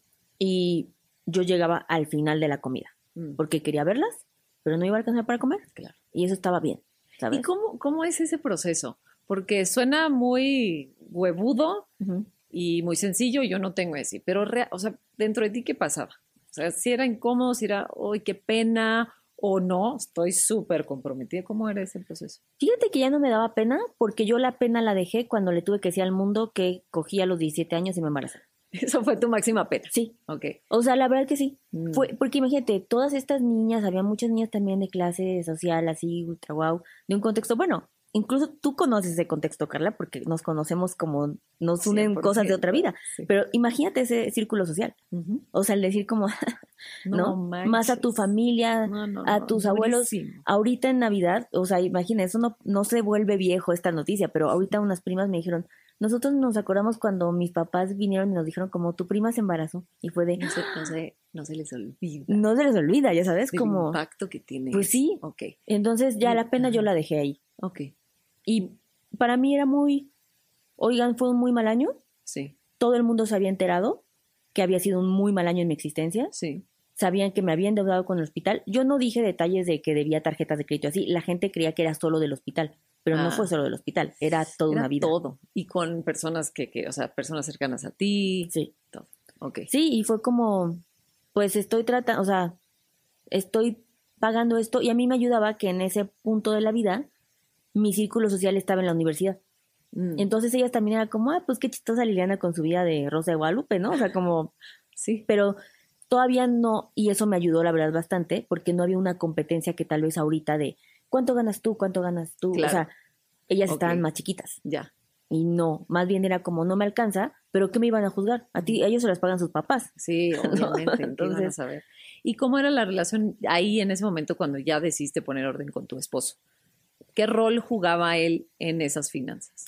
y yo llegaba al final de la comida, mm. porque quería verlas, pero no iba a alcanzar para comer. Claro. Y eso estaba bien, ¿sabes? ¿Y cómo, cómo es ese proceso? Porque suena muy huevudo uh-huh. y muy sencillo, yo no tengo ese, pero, rea- o sea, dentro de ti, ¿qué pasaba? O sea, si era incómodo, si era, uy, qué pena, o no, estoy súper comprometida. ¿Cómo era ese proceso? Fíjate que ya no me daba pena, porque yo la pena la dejé cuando le tuve que decir al mundo que cogí a los diecisiete años y me embarazé. Eso fue tu máxima pena. Sí. Ok. O sea, la verdad que sí. Mm. Fue, porque imagínate, todas estas niñas, había muchas niñas también de clase social, así, ultra guau, de un contexto, bueno, incluso tú conoces ese contexto, Carla, porque nos conocemos como, nos unen cien por ciento cosas de otra vida. Sí. Pero imagínate ese círculo social. Uh-huh. O sea, el decir como, ¿no? no más a tu familia, no, no, a tus no, abuelos. Buenísimo. Ahorita en Navidad, o sea, imagina, eso no, no se vuelve viejo esta noticia, pero ahorita unas primas me dijeron, nosotros nos acordamos cuando mis papás vinieron y nos dijeron como tu prima se embarazó y fue de... No se, no se, no se les olvida. No se les olvida, ya sabes, el como... El impacto que tiene. Pues sí. Ok. Entonces ya la pena yo la dejé ahí. Ok. Y para mí era muy... Oigan, fue un muy mal año. Sí. Todo el mundo se había enterado que había sido un muy mal año en mi existencia. Sí. Sabían que me había endeudado con el hospital. Yo no dije detalles de que debía tarjetas de crédito así. La gente creía que era solo del hospital. Pero ah, no fue solo del hospital, era toda era una vida. todo. Y con personas que, que, o sea, personas cercanas a ti. Sí. Todo. Okay. Sí, y fue como, pues estoy tratando, o sea, estoy pagando esto. Y a mí me ayudaba que en ese punto de la vida, mi círculo social estaba en la universidad. Mm. Entonces ellas también eran como, ah, pues qué chistosa Liliana con su vida de Rosa de Guadalupe, ¿no? O sea, como, sí. Pero todavía no, y eso me ayudó la verdad bastante, porque no había una competencia que tal vez ahorita de... ¿Cuánto ganas tú? ¿Cuánto ganas tú? Claro. O sea, ellas okay. estaban más chiquitas. Ya. Y no, más bien era como, no me alcanza, pero ¿qué me iban a juzgar? A ti, a ellos se las pagan sus papás. Sí, obviamente. Entonces, iban a saber. ¿Y cómo era la relación ahí en ese momento cuando ya decidiste poner orden con tu esposo? ¿Qué rol jugaba él en esas finanzas?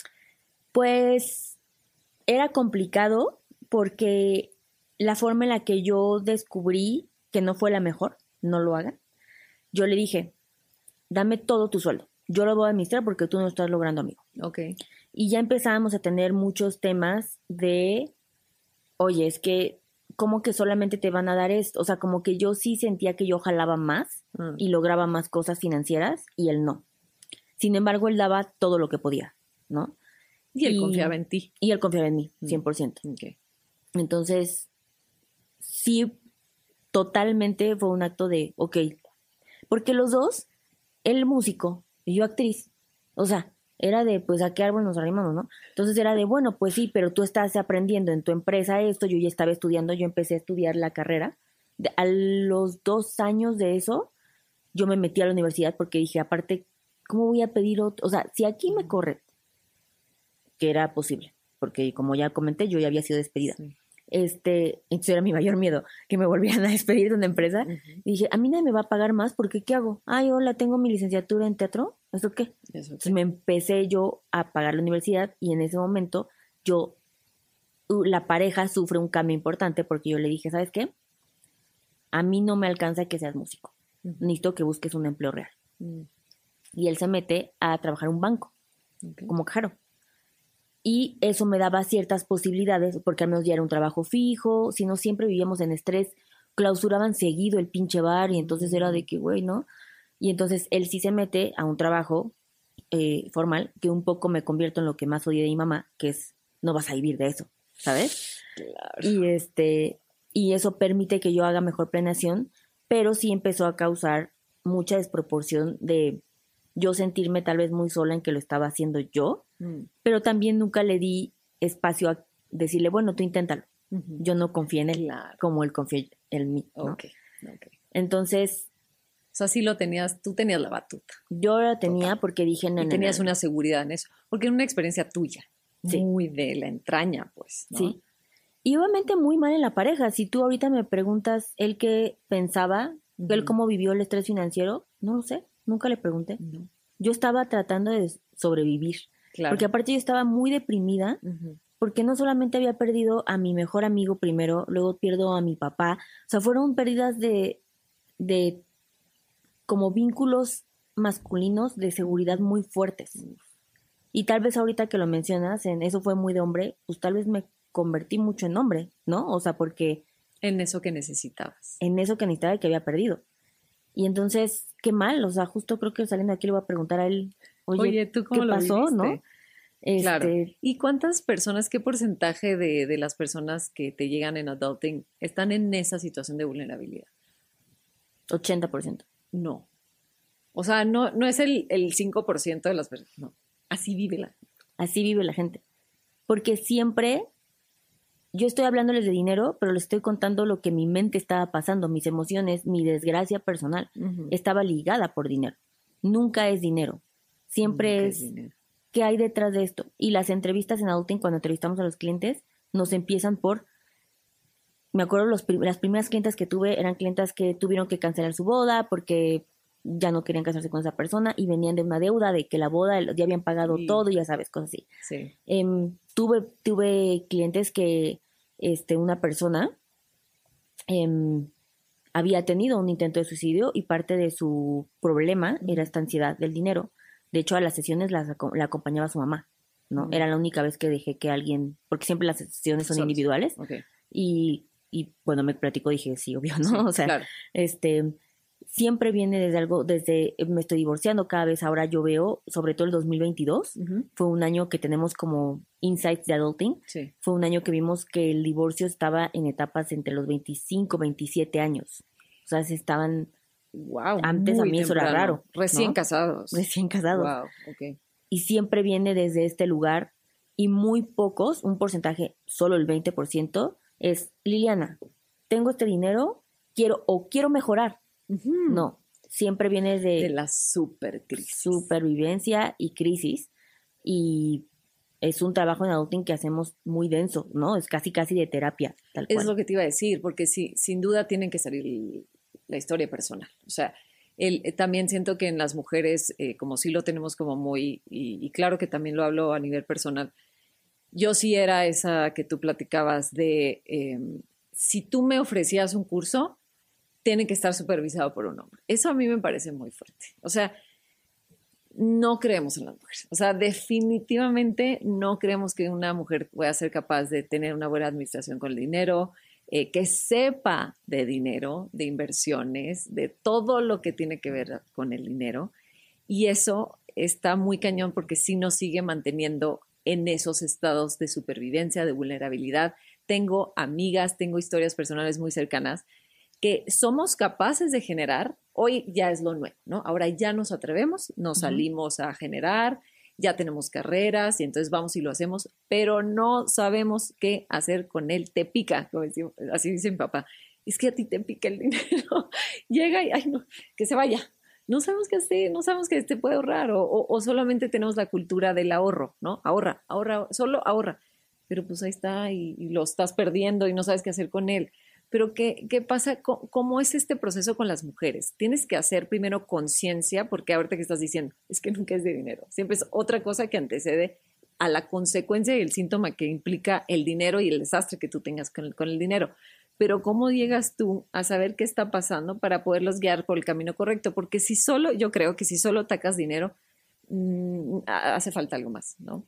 Pues era complicado porque la forma en la que yo descubrí que no fue la mejor, no lo hagan. Yo le dije, dame todo tu sueldo. Yo lo voy a administrar porque tú no lo estás logrando, amigo. Ok. Y ya empezábamos a tener muchos temas de, oye, es que ¿cómo que solamente te van a dar esto? O sea, como que yo sí sentía que yo jalaba más mm. y lograba más cosas financieras y él no. Sin embargo, él daba todo lo que podía, ¿no? Y él y, confiaba en ti. Y él confiaba en mí, cien por ciento. Mm. Okay. Entonces, sí, totalmente fue un acto de, ok, porque los dos, él músico y yo actriz, o sea, era de, pues, ¿a qué árbol nos arrimamos, no? Entonces era de, bueno, pues sí, pero tú estás aprendiendo en tu empresa esto, yo ya estaba estudiando, yo empecé a estudiar la carrera. De, a los dos años de eso, yo me metí a la universidad porque dije, aparte, ¿cómo voy a pedir otro? O sea, si aquí me corre, que era posible, porque como ya comenté, yo ya había sido despedida. Sí. Este, entonces era mi mayor miedo, que me volvieran a despedir de una empresa. Uh-huh. Y dije, a mí nadie me va a pagar más, porque ¿qué hago? Ay, hola, tengo mi licenciatura en teatro, ¿eso qué? ¿Eso qué? Entonces me empecé yo a pagar la universidad y en ese momento yo, la pareja sufre un cambio importante porque yo le dije, ¿sabes qué? A mí no me alcanza que seas músico, uh-huh. necesito que busques un empleo real. Uh-huh. Y él se mete a trabajar en un banco, okay. como cajero. Y eso me daba ciertas posibilidades, porque al menos ya era un trabajo fijo, si no siempre vivíamos en estrés, clausuraban seguido el pinche bar y entonces era de que, güey, ¿no? Y entonces él sí se mete a un trabajo eh, formal, que un poco me convierto en lo que más odié de mi mamá, que es, no vas a vivir de eso, ¿sabes? Claro. Y, este, y eso permite que yo haga mejor planeación, pero sí empezó a causar mucha desproporción de yo sentirme tal vez muy sola en que lo estaba haciendo yo, mm. pero también nunca le di espacio a decirle, bueno, tú inténtalo. Uh-huh. Yo no confié en él claro. como él confió en mí, ¿no? Okay. Okay. Entonces... O sea, sí lo tenías, tú tenías la batuta. Yo la tenía Total. porque dije... No, y no, tenías no, no. una seguridad en eso, porque era una experiencia tuya, sí. muy de la entraña, pues, ¿no? Sí. Y obviamente muy mal en la pareja. Si tú ahorita me preguntas él qué pensaba, uh-huh. él cómo vivió el estrés financiero, no lo sé. Nunca le pregunté. No. Yo estaba tratando de sobrevivir. Claro. Porque aparte yo estaba muy deprimida, uh-huh. porque no solamente había perdido a mi mejor amigo primero, luego pierdo a mi papá. O sea, fueron pérdidas de, de como vínculos masculinos de seguridad muy fuertes. Uh-huh. Y tal vez ahorita que lo mencionas, en eso fue muy de hombre, pues tal vez me convertí mucho en hombre, ¿no? O sea, porque... En eso que necesitabas. En eso que necesitaba y que había perdido. Y entonces, qué mal, o sea, justo creo que saliendo de aquí le voy a preguntar a él, oye, oye ¿tú cómo ¿qué lo pasó, viviste? ¿No? Este... Claro. ¿Y cuántas personas, qué porcentaje de, de las personas que te llegan en adulting están en esa situación de vulnerabilidad? ochenta por ciento. No. O sea, no, no es el, el cinco por ciento de las personas, no. Así vive la gente. Así vive la gente. Porque siempre... Yo estoy hablándoles de dinero, pero les estoy contando lo que mi mente estaba pasando, mis emociones, mi desgracia personal. Uh-huh. Estaba ligada por dinero. Nunca es dinero. Siempre Nunca es, es dinero. ¿Qué hay detrás de esto? Y las entrevistas en adulting, cuando entrevistamos a los clientes, nos empiezan por... Me acuerdo, los, las primeras clientas que tuve eran clientas que tuvieron que cancelar su boda porque ya no querían casarse con esa persona y venían de una deuda de que la boda ya habían pagado sí. todo y ya sabes, cosas así. Sí. Eh, tuve, tuve clientes que... Este, una persona eh, había tenido un intento de suicidio y parte de su problema uh-huh. era esta ansiedad del dinero. De hecho, a las sesiones las, la acompañaba su mamá, ¿no? Uh-huh. Era la única vez que dejé que alguien, porque siempre las sesiones son Solos. individuales. Okay. Y, y bueno, me platicó, dije, sí, obvio, ¿no? Sí, o sea, claro. este... Siempre viene desde algo, desde me estoy divorciando cada vez, ahora yo veo, sobre todo el dos mil veintidós, uh-huh. fue un año que tenemos como insights de adulting, sí. fue un año que vimos que el divorcio estaba en etapas entre los veinticinco, veintisiete años, o sea, se estaban, wow, antes a mí eso era raro. Recién ¿no? casados. Recién casados. Wow, okay. Y siempre viene desde este lugar y muy pocos, un porcentaje, solo el veinte por ciento, es, Liliana, tengo este dinero, quiero o quiero mejorar. Uh-huh. No, siempre viene de, de la supercrisis. Supervivencia y crisis. Y es un trabajo en adulting que hacemos muy denso, ¿no? Es casi casi de terapia, tal cual. Es lo que te iba a decir, porque sí, sin duda tienen que salir la historia personal. O sea, el, también siento que en las mujeres, eh, como sí lo tenemos como muy, y, y claro que también lo hablo a nivel personal, yo sí era esa que tú platicabas de, eh, si tú me ofrecías un curso, tiene que estar supervisado por un hombre. Eso a mí me parece muy fuerte. O sea, no creemos en las mujeres. O sea, definitivamente no creemos que una mujer pueda ser capaz de tener una buena administración con el dinero, eh, que sepa de dinero, de inversiones, de todo lo que tiene que ver con el dinero. Y eso está muy cañón porque sí nos sigue manteniendo en esos estados de supervivencia, de vulnerabilidad. Tengo amigas, tengo historias personales muy cercanas que somos capaces de generar. Hoy ya es lo nuevo, ¿no? Ahora ya nos atrevemos, nos uh-huh. salimos a generar, ya tenemos carreras y entonces vamos y lo hacemos, pero no sabemos qué hacer con él. Te pica, como decimos, así dice mi papá. Es que a ti te pica el dinero. Llega y, ay no, que se vaya. No sabemos qué hacer, no sabemos que te puede ahorrar o, o, o solamente tenemos la cultura del ahorro, ¿no? Ahorra, ahorra, solo ahorra. Pero pues ahí está y, y lo estás perdiendo y no sabes qué hacer con él. Pero ¿qué, qué pasa? ¿Cómo es este proceso con las mujeres? Tienes que hacer primero conciencia, porque ahorita que estás diciendo, es que nunca es de dinero. Siempre es otra cosa que antecede a la consecuencia y el síntoma que implica el dinero y el desastre que tú tengas con el, con el dinero. Pero ¿cómo llegas tú a saber qué está pasando para poderlos guiar por el camino correcto? Porque si solo, yo creo que si solo atacas dinero, mmm, hace falta algo más, ¿no?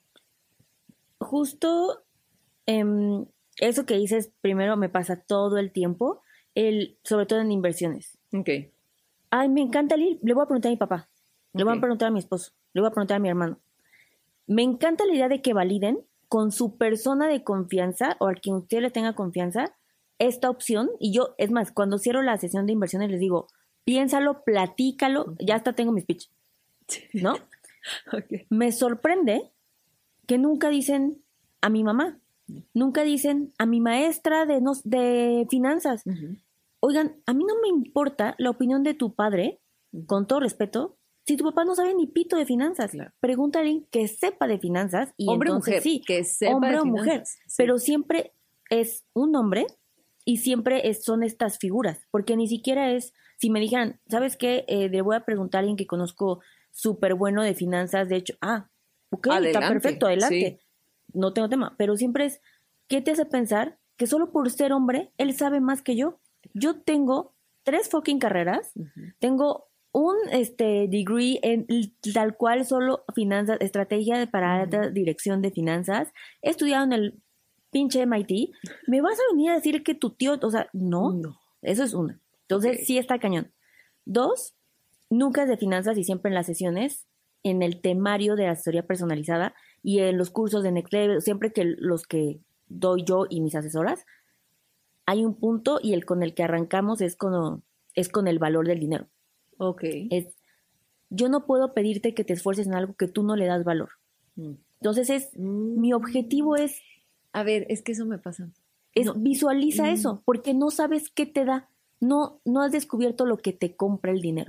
Justo eh, eso que dices, primero me pasa todo el tiempo, el, sobre todo en inversiones. Ok. Ay, me encanta el, le voy a preguntar a mi papá, le okay. voy a preguntar a mi esposo, le voy a preguntar a mi hermano. Me encanta la idea de que validen con su persona de confianza o a quien usted le tenga confianza esta opción. Y yo, es más, cuando cierro la sesión de inversiones les digo, piénsalo, platícalo, ya hasta tengo mi speech, ¿no? Okay. Me sorprende que nunca dicen a mi mamá, nunca dicen a mi maestra de, no, de finanzas. Uh-huh. Oigan, a mí no me importa la opinión de tu padre, uh-huh. con todo respeto, si tu papá no sabe ni pito de finanzas. Claro. Pregúntale a alguien que sepa de finanzas y hombre entonces mujer, sí, que sepa hombre de o finanzas, mujer, sí. Pero siempre es un hombre y siempre es, son estas figuras, porque ni siquiera es, si me dijeran, ¿sabes qué? Eh, le voy a preguntar a alguien que conozco súper bueno de finanzas, de hecho, ah, ok, adelante. Está perfecto, adelante, sí. No tengo tema, pero siempre es, ¿qué te hace pensar que solo por ser hombre, él sabe más que yo? Yo tengo tres fucking carreras, uh-huh. tengo un este degree en tal cual solo finanzas, estrategia para alta uh-huh. dirección de finanzas, he estudiado en el pinche M I T, ¿me vas a venir a decir que tu tío, o sea, no, no. Eso es una. Entonces, okay. sí está cañón. Dos, nunca es de finanzas y siempre en las sesiones, en el temario de la asesoría personalizada y en los cursos de Next Level, siempre que los que doy yo y mis asesoras, hay un punto y el con el que arrancamos es con, es con el valor del dinero. Ok. Es, yo no puedo pedirte que te esfuerces en algo que tú no le das valor. Mm. Entonces, es mm. mi objetivo es... A ver, es que eso me pasa. Es, no. Visualiza mm. eso, porque no sabes qué te da. No, no has descubierto lo que te compra el dinero.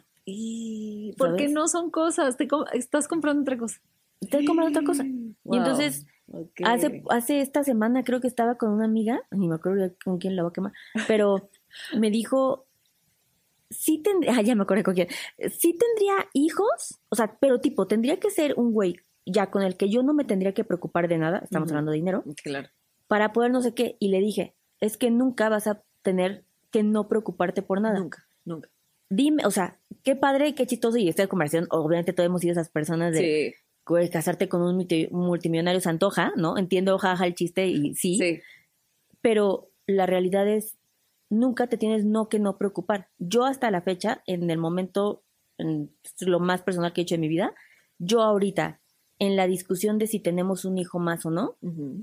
Y porque no son cosas, te com- estás comprando otra cosa. Estás comprando otra cosa. Wow. Y entonces, okay. hace, hace esta semana creo que estaba con una amiga, ni me acuerdo con quién la voy a quemar, pero me dijo, sí tendría, ah, ya me acuerdo con quién, sí tendría hijos, o sea, pero tipo, tendría que ser un güey ya con el que yo no me tendría que preocupar de nada, estamos uh-huh. hablando de dinero, claro. para poder no sé qué. Y le dije, es que nunca vas a tener que no preocuparte por nada. Nunca, nunca. Dime, o sea, qué padre, qué chistoso, y esta conversación, obviamente todos hemos sido esas personas de sí. pues, casarte con un multi, multimillonario se antoja, ¿no? Entiendo, jaja, el chiste y sí, sí, pero la realidad es, nunca te tienes no que no preocupar. Yo hasta la fecha, en el momento, en lo más personal que he hecho en mi vida, yo ahorita, en la discusión de si tenemos un hijo más o no, uh-huh.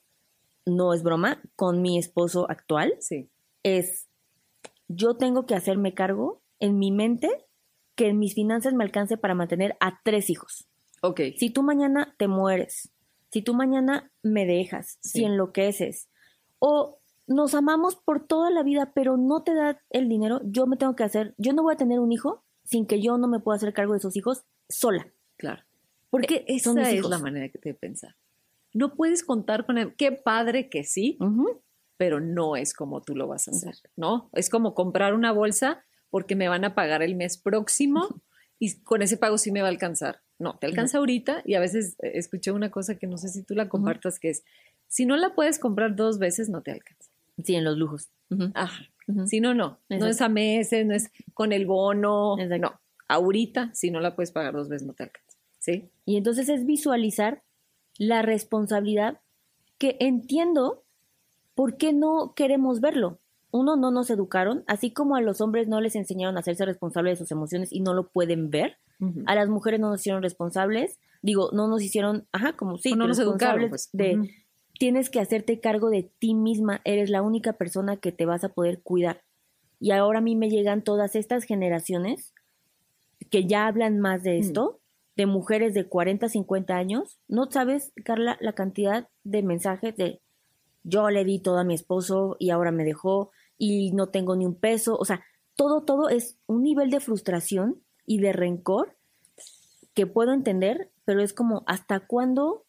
no es broma, con mi esposo actual, sí. es, yo tengo que hacerme cargo en mi mente que en mis finanzas me alcance para mantener a tres hijos. Okay. Si tú mañana te mueres, si tú mañana me dejas, sí. si enloqueces, o nos amamos por toda la vida, pero no te da el dinero, yo me tengo que hacer, yo no voy a tener un hijo sin que yo no me pueda hacer cargo de esos hijos sola. Claro. Porque esa son mis es hijos. la manera de pensar. No puedes contar con él. Qué padre que sí, uh-huh. pero no es como tú lo vas a hacer, ¿no? Es como comprar una bolsa porque me van a pagar el mes próximo uh-huh. y con ese pago sí me va a alcanzar. No, te alcanza uh-huh. ahorita, y a veces escuché una cosa que no sé si tú la compartas, uh-huh. que es, si no la puedes comprar dos veces, no te alcanza. Sí, en los lujos. Uh-huh. Ajá. Uh-huh. Si no, no. Exacto. No es a meses, no es con el bono. Exacto. No, ahorita, si no la puedes pagar dos veces, no te alcanza. ¿Sí? Y entonces es visualizar la responsabilidad que entiendo por qué no queremos verlo. uno, no nos educaron, así como a los hombres no les enseñaron a hacerse responsables de sus emociones y no lo pueden ver, uh-huh. a las mujeres no nos hicieron responsables, digo, no nos hicieron, ajá, como sí, o no nos educaron, pues. de Uh-huh. tienes que hacerte cargo de ti misma, eres la única persona que te vas a poder cuidar. Y ahora a mí me llegan todas estas generaciones que ya hablan más de esto, uh-huh. de mujeres de cuarenta, cincuenta años. No sabes, Carla, la cantidad de mensajes de yo le di todo a mi esposo y ahora me dejó y no tengo ni un peso. O sea, todo, todo es un nivel de frustración y de rencor que puedo entender, pero es como, ¿hasta cuándo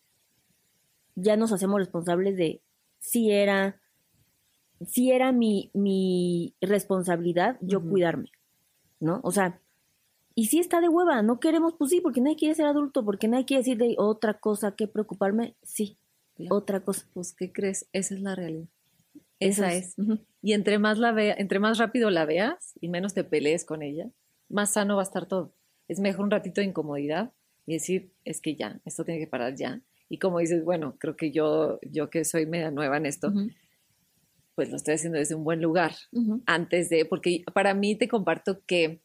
ya nos hacemos responsables de si era, si era mi, mi responsabilidad yo uh-huh. cuidarme, ¿no? O sea, y si está de hueva, no queremos, pues sí, porque nadie quiere ser adulto, porque nadie quiere decir de otra cosa que preocuparme, sí, claro. Otra cosa. Pues, ¿qué crees? Esa es la realidad. Esa es. es. Uh-huh. Y entre más la vea, entre más rápido la veas y menos te pelees con ella, más sano va a estar todo. Es mejor un ratito de incomodidad y decir, es que ya, esto tiene que parar ya. Y como dices, bueno, creo que yo, yo que soy media nueva en esto, uh-huh. pues lo estoy haciendo desde un buen lugar. Uh-huh. Antes de, porque para mí te comparto que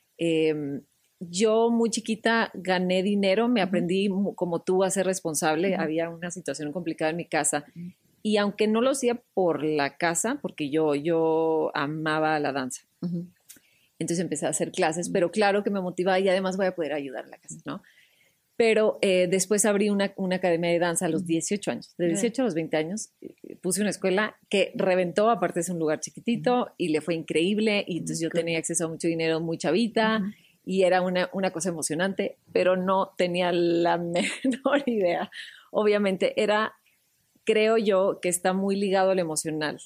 eh, yo muy chiquita gané dinero, me uh-huh. aprendí como tú a ser responsable. Uh-huh. Había una situación complicada en mi casa. Uh-huh. Y aunque no lo hacía por la casa, porque yo, yo amaba la danza. Uh-huh. Entonces empecé a hacer clases, uh-huh. pero claro que me motivaba y además voy a poder ayudar en la casa, ¿no? Pero eh, después abrí una, una academia de danza a los dieciocho años. De dieciocho a los veinte años puse una escuela que reventó, aparte es un lugar chiquitito, uh-huh. y le fue increíble. Y entonces yo tenía acceso a mucho dinero muy chavita, uh-huh. y era una, una cosa emocionante, pero no tenía la menor idea. Obviamente era, creo yo, que está muy ligado al emocional.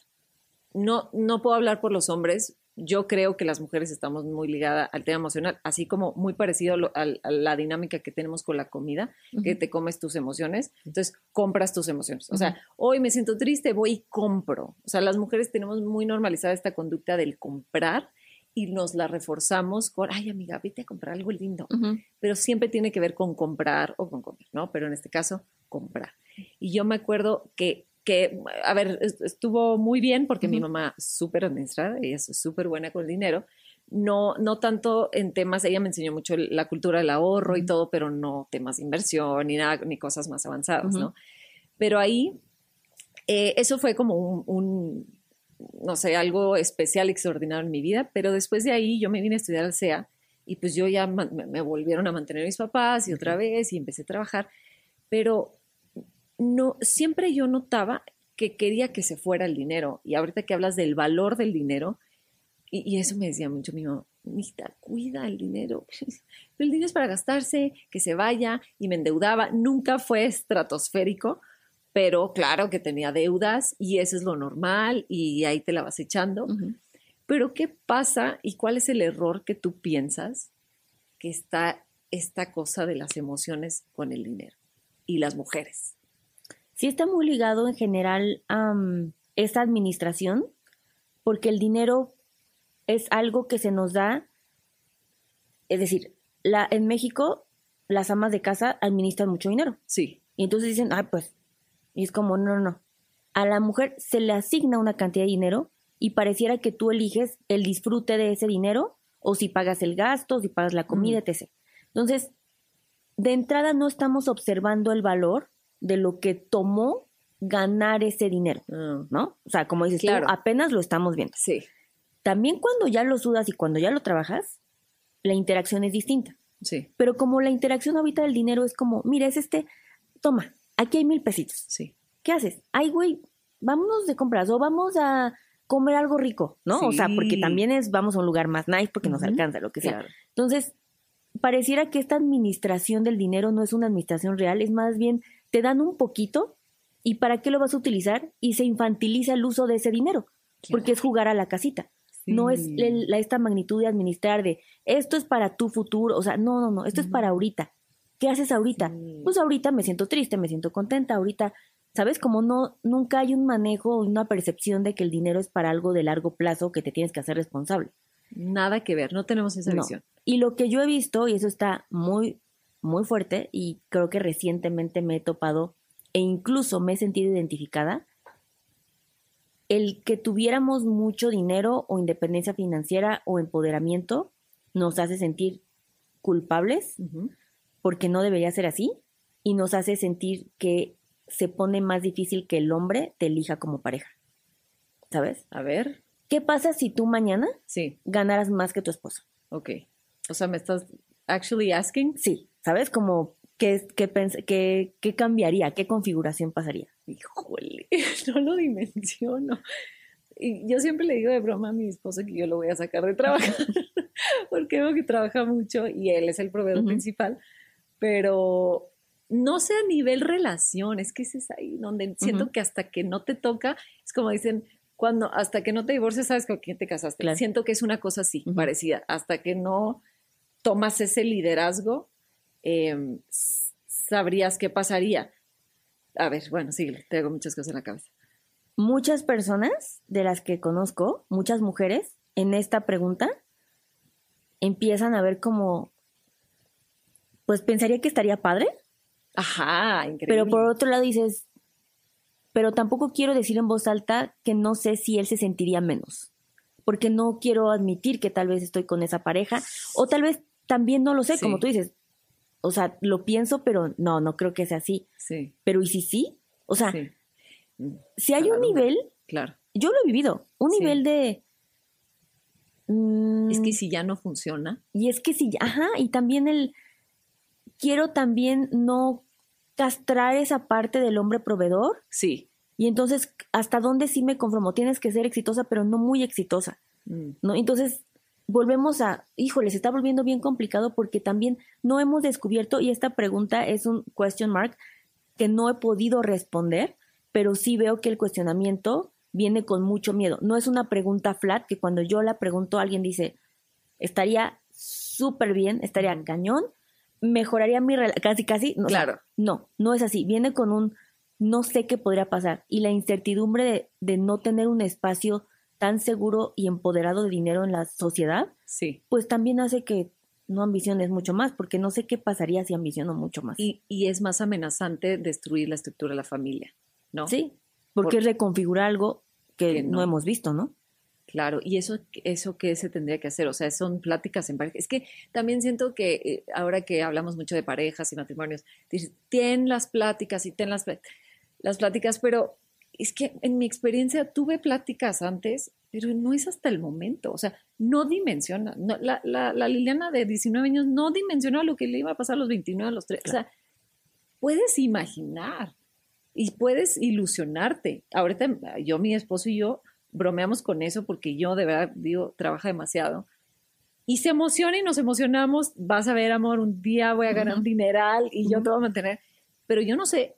No, no puedo hablar por los hombres. Yo creo que las mujeres estamos muy ligadas al tema emocional, así como muy parecido a, lo, a, a la dinámica que tenemos con la comida, uh-huh. que te comes tus emociones, entonces compras tus emociones. O uh-huh. sea, hoy me siento triste, voy y compro. O sea, las mujeres tenemos muy normalizada esta conducta del comprar y nos la reforzamos con, ay, amiga, vete a comprar algo lindo. Uh-huh. Pero siempre tiene que ver con comprar o con comer, ¿no? Pero en este caso, comprar. Y yo me acuerdo que que, a ver, estuvo muy bien porque uh-huh. mi mamá es súper administrada y es súper buena con el dinero. No, no tanto en temas, ella me enseñó mucho la cultura del ahorro uh-huh. y todo, pero no temas de inversión ni nada, ni cosas más avanzadas, uh-huh. ¿no? Pero ahí, eh, eso fue como un, un, no sé, algo especial, extraordinario en mi vida, pero después de ahí yo me vine a estudiar al C E A y pues yo ya me, me volvieron a mantener mis papás y otra vez y empecé a trabajar, pero no, siempre yo notaba que quería que se fuera el dinero. Y ahorita que hablas del valor del dinero, y, y eso me decía mucho mi mamá, Nita, cuida el dinero. Pero el dinero es para gastarse, que se vaya, y me endeudaba. Nunca fue estratosférico, pero claro que tenía deudas, y eso es lo normal, y ahí te la vas echando. Uh-huh. Pero ¿qué pasa y cuál es el error que tú piensas que está esta cosa de las emociones con el dinero y las mujeres? Sí está muy ligado en general a um, esta administración, porque el dinero es algo que se nos da, es decir, la, en México las amas de casa administran mucho dinero. Sí. Y entonces dicen, ah, pues, y es como, no, no, no. A la mujer se le asigna una cantidad de dinero y pareciera que tú eliges el disfrute de ese dinero o si pagas el gasto, si pagas la comida, mm. etcétera. Entonces, de entrada no estamos observando el valor de lo que tomó ganar ese dinero, mm. ¿no? O sea, como dices claro. tú, apenas lo estamos viendo. Sí. También cuando ya lo sudas y cuando ya lo trabajas, la interacción es distinta. Sí. Pero como la interacción ahorita del dinero es como, mira, es este, toma, aquí hay mil pesitos. Sí. ¿Qué haces? Ay, güey, vámonos de compras o vamos a comer algo rico, ¿no? Sí. O sea, porque también es, vamos a un lugar más nice porque uh-huh. nos alcanza, lo que sea. Claro. Entonces, pareciera que esta administración del dinero no es una administración real, es más bien te dan un poquito y ¿para qué lo vas a utilizar? Y se infantiliza el uso de ese dinero, claro. porque es jugar a la casita. Sí. No es el, la, esta magnitud de administrar de esto es para tu futuro, o sea, no, no, no, esto mm. es para ahorita. ¿Qué haces ahorita? Sí. Pues ahorita me siento triste, me siento contenta, ahorita, ¿sabes? Como no, nunca hay un manejo o una percepción de que el dinero es para algo de largo plazo que te tienes que hacer responsable. Nada que ver, no tenemos esa no. visión. Y lo que yo he visto, y eso está muy, muy fuerte, y creo que recientemente me he topado e incluso me he sentido identificada, el que tuviéramos mucho dinero o independencia financiera o empoderamiento nos hace sentir culpables uh-huh. porque no debería ser así y nos hace sentir que se pone más difícil que el hombre te elija como pareja. ¿Sabes? A ver. ¿Qué pasa si tú mañana sí. ganaras más que tu esposo? Ok. O sea, ¿me estás actually asking? Sí. ¿Sabes? Como, ¿qué, qué, pens- qué, qué cambiaría? ¿Qué configuración pasaría? Híjole, no lo dimensiono. Y yo siempre le digo de broma a mi esposo que yo lo voy a sacar de trabajar porque veo que trabaja mucho y él es el proveedor uh-huh. principal, pero no sé a nivel relación, es que ese es ahí donde siento uh-huh. que hasta que no te toca, es como dicen, cuando hasta que no te divorcias sabes con quién te casaste. Claro. Siento que es una cosa así, uh-huh. parecida, hasta que no tomas ese liderazgo, eh, sabrías qué pasaría. A ver, bueno, sí, tengo muchas cosas en la cabeza. Muchas personas de las que conozco, muchas mujeres, en esta pregunta, empiezan a ver como, pues pensaría que estaría padre. Ajá, increíble. Pero por otro lado dices, pero tampoco quiero decir en voz alta que no sé si él se sentiría menos. Porque no quiero admitir que tal vez estoy con esa pareja. O tal vez también no lo sé, sí. como tú dices. O sea, lo pienso, pero no, no creo que sea así. Sí. Pero ¿y si sí? O sea, sí. si hay claro, un nivel, claro. yo lo he vivido, un sí. nivel de... Mmm, es que si ya no funciona. Y es que si, ajá, y también el... Quiero también no castrar esa parte del hombre proveedor. Sí. Y entonces, ¿hasta dónde sí me conformo? Tienes que ser exitosa, pero no muy exitosa. Mm. ¿No? Entonces... volvemos a, híjole, se está volviendo bien complicado porque también no hemos descubierto, y esta pregunta es un question mark que no he podido responder, pero sí veo que el cuestionamiento viene con mucho miedo. No es una pregunta flat que cuando yo la pregunto alguien dice, estaría súper bien, estaría uh-huh. cañón, mejoraría mi relación, casi, casi. No, claro. O sea, no, no es así. Viene con un, no sé qué podría pasar. Y la incertidumbre de, de no tener un espacio tan seguro y empoderado de dinero en la sociedad, sí. pues también hace que no ambiciones mucho más, porque no sé qué pasaría si ambiciono mucho más. Y, y es más amenazante destruir la estructura de la familia, ¿no? Sí, porque Por, es reconfigurar algo que, que no. no hemos visto, ¿no? Claro, y eso, eso ¿qué se tendría que hacer? O sea, son pláticas en pareja. Es que también siento que eh, ahora que hablamos mucho de parejas y matrimonios, dices, ten las pláticas y ten las, las pláticas, pero... es que en mi experiencia tuve pláticas antes, pero no es hasta el momento. O sea, no dimensiona. No, la, la, la Liliana de diecinueve años no dimensionó lo que le iba a pasar a los veintinueve, a los treinta. Claro. O sea, puedes imaginar y puedes ilusionarte. Ahorita yo, mi esposo y yo bromeamos con eso porque yo de verdad, digo, trabaja demasiado. Y se emociona y nos emocionamos. Vas a ver, amor, un día voy a ganar uh-huh. un dineral y uh-huh. yo te voy a mantener. Pero yo no sé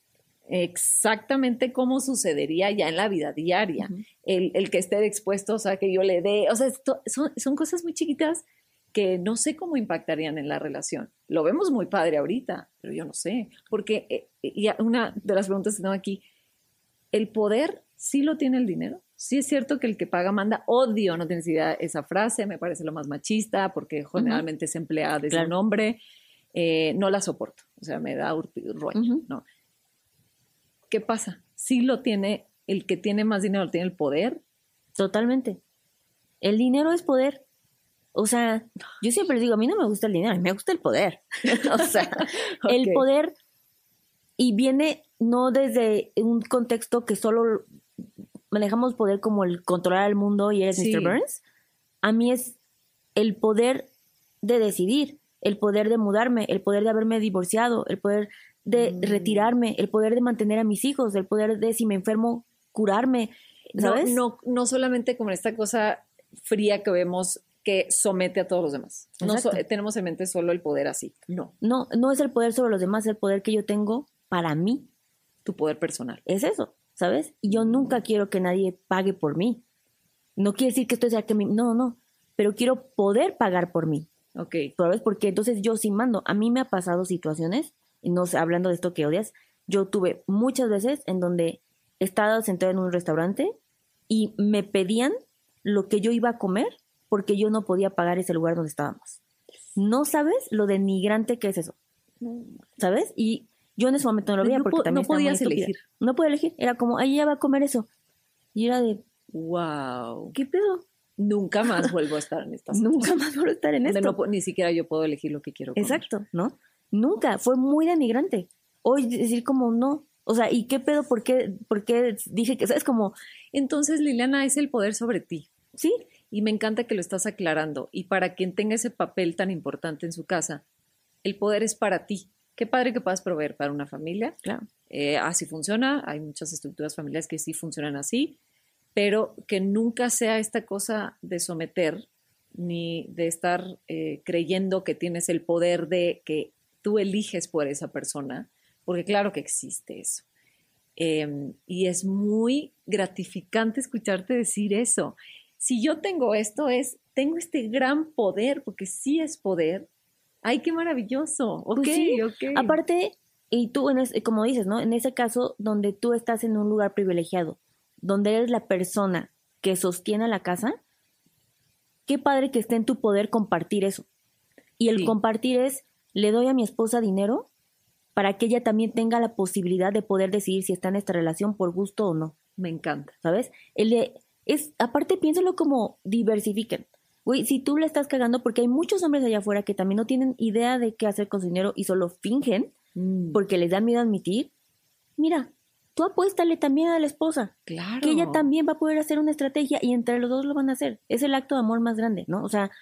exactamente cómo sucedería ya en la vida diaria, uh-huh. el, el que esté expuesto, o sea, que yo le dé, o sea, esto, son, son cosas muy chiquitas que no sé cómo impactarían en la relación. Lo vemos muy padre ahorita, pero yo no sé, porque eh, y una de las preguntas que tengo aquí, ¿el poder sí lo tiene el dinero? Sí es cierto que el que paga manda. Odio, no tienes idea, esa frase, me parece lo más machista, porque generalmente uh-huh. se emplea desde claro. un hombre, eh, no la soporto, o sea, me da rollo, uh-huh. ¿no? ¿Qué pasa? Sí lo tiene, el que tiene más dinero tiene el poder. Totalmente. El dinero es poder. O sea, yo siempre digo, a mí no me gusta el dinero, a mí me gusta el poder. O sea, okay. el poder, y viene no desde un contexto que solo manejamos poder como el controlar el mundo y eres sí. mister Burns. A mí es el poder de decidir, el poder de mudarme, el poder de haberme divorciado, el poder de mm. retirarme, el poder de mantener a mis hijos, el poder de, si me enfermo, curarme, ¿sabes? No, no, no solamente como esta cosa fría que vemos que somete a todos los demás. No so, tenemos en mente solo el poder así. No. No, no es el poder sobre los demás, es el poder que yo tengo para mí. Tu poder personal. Es eso, ¿sabes? Y yo mm. nunca quiero que nadie pague por mí. No quiere decir que esto sea que mi... No, no. Pero quiero poder pagar por mí. Ok. ¿Sabes? Porque entonces yo sí mando. A mí me ha pasado situaciones, y no sé, hablando de esto que odias, yo tuve muchas veces en donde he estado sentada en un restaurante y me pedían lo que yo iba a comer porque yo no podía pagar ese lugar donde estábamos. No sabes lo denigrante que es eso. ¿Sabes? Y yo en ese momento no lo veía porque no también no podías estaba muy elegir. No podía elegir. Era como, ahí ella va a comer eso. Y era de, wow. ¿qué pedo? Nunca más vuelvo a estar en esta situación. Nunca más vuelvo a estar en esto. No, ni siquiera yo puedo elegir lo que quiero comer. Exacto, ¿no? Nunca. Fue muy denigrante. Hoy decir como no. O sea, ¿y qué pedo? ¿Por qué, por qué dije que, sabes, como... Entonces, Liliana, es el poder sobre ti. Sí. Y me encanta que lo estás aclarando. Y para quien tenga ese papel tan importante en su casa, el poder es para ti. Qué padre que puedas proveer para una familia. Claro. Eh, así funciona. Hay muchas estructuras familiares que sí funcionan así. Pero que nunca sea esta cosa de someter ni de estar eh, creyendo que tienes el poder de que tú eliges por esa persona, porque claro que existe eso. Eh, y es muy gratificante escucharte decir eso. Si yo tengo esto, es, tengo este gran poder, porque sí es poder. ¡Ay, qué maravilloso! Ok, pues sí. ok. Aparte, y tú, en ese, como dices, ¿no? En ese caso, donde tú estás en un lugar privilegiado, donde eres la persona que sostiene la casa, qué padre que esté en tu poder compartir eso. Y el sí. compartir es, le doy a mi esposa dinero para que ella también tenga la posibilidad de poder decidir si está en esta relación por gusto o no. Me encanta. ¿Sabes? El de, es, aparte, piénsalo como diversifiquen. Güey, si tú le estás cagando, porque hay muchos hombres allá afuera que también no tienen idea de qué hacer con su dinero y solo fingen mm. porque les da miedo admitir, mira, tú apuéstale también a la esposa. Claro. Que ella también va a poder hacer una estrategia y entre los dos lo van a hacer. Es el acto de amor más grande, ¿no? O sea,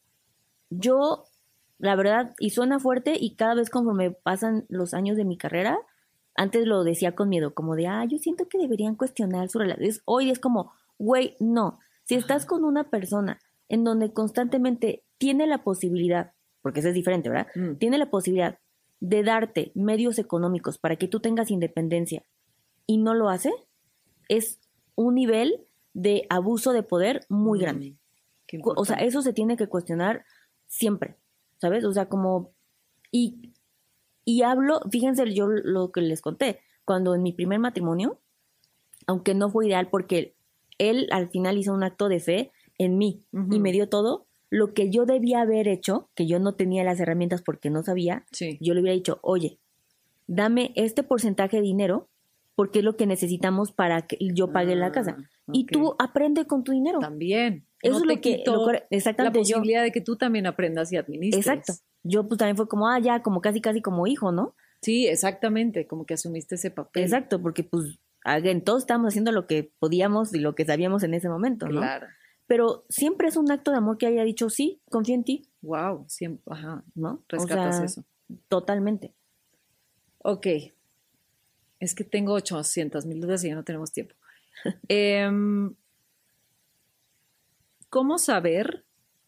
yo, la verdad, y suena fuerte y cada vez conforme pasan los años de mi carrera, antes lo decía con miedo, como de, ah, yo siento que deberían cuestionar su relación. Hoy es como, güey, no. Si Ajá. estás con una persona en donde constantemente tiene la posibilidad, porque eso es diferente, ¿verdad? Mm. Tiene la posibilidad de darte medios económicos para que tú tengas independencia y no lo hace, es un nivel de abuso de poder muy mm, grande. O sea, eso se tiene que cuestionar siempre, ¿sabes? O sea, como... Y, y hablo, fíjense yo lo que les conté, cuando en mi primer matrimonio, aunque no fue ideal porque él al final hizo un acto de fe en mí uh-huh. y me dio todo, lo que yo debía haber hecho, que yo no tenía las herramientas porque no sabía, sí. yo le hubiera dicho, oye, dame este porcentaje de dinero porque es lo que necesitamos para que yo pague ah, la casa. Okay. Y tú aprende con tu dinero. También. Eso no es lo que... Lo, exactamente, la posibilidad yo, de que tú también aprendas y administres. Exacto. Yo pues también fue como, ah, ya, como casi, casi como hijo, ¿no? Sí, exactamente, como que asumiste ese papel. Exacto, porque pues, again, todos estábamos haciendo lo que podíamos y lo que sabíamos en ese momento, ¿no? Claro. Pero siempre es un acto de amor que haya dicho, sí, confío en ti. Wow, siempre, ajá, ¿no? Rescatas o sea, eso. Totalmente. Ok. Es que tengo ochocientas mil dudas y ya no tenemos tiempo. eh, ¿Cómo saber?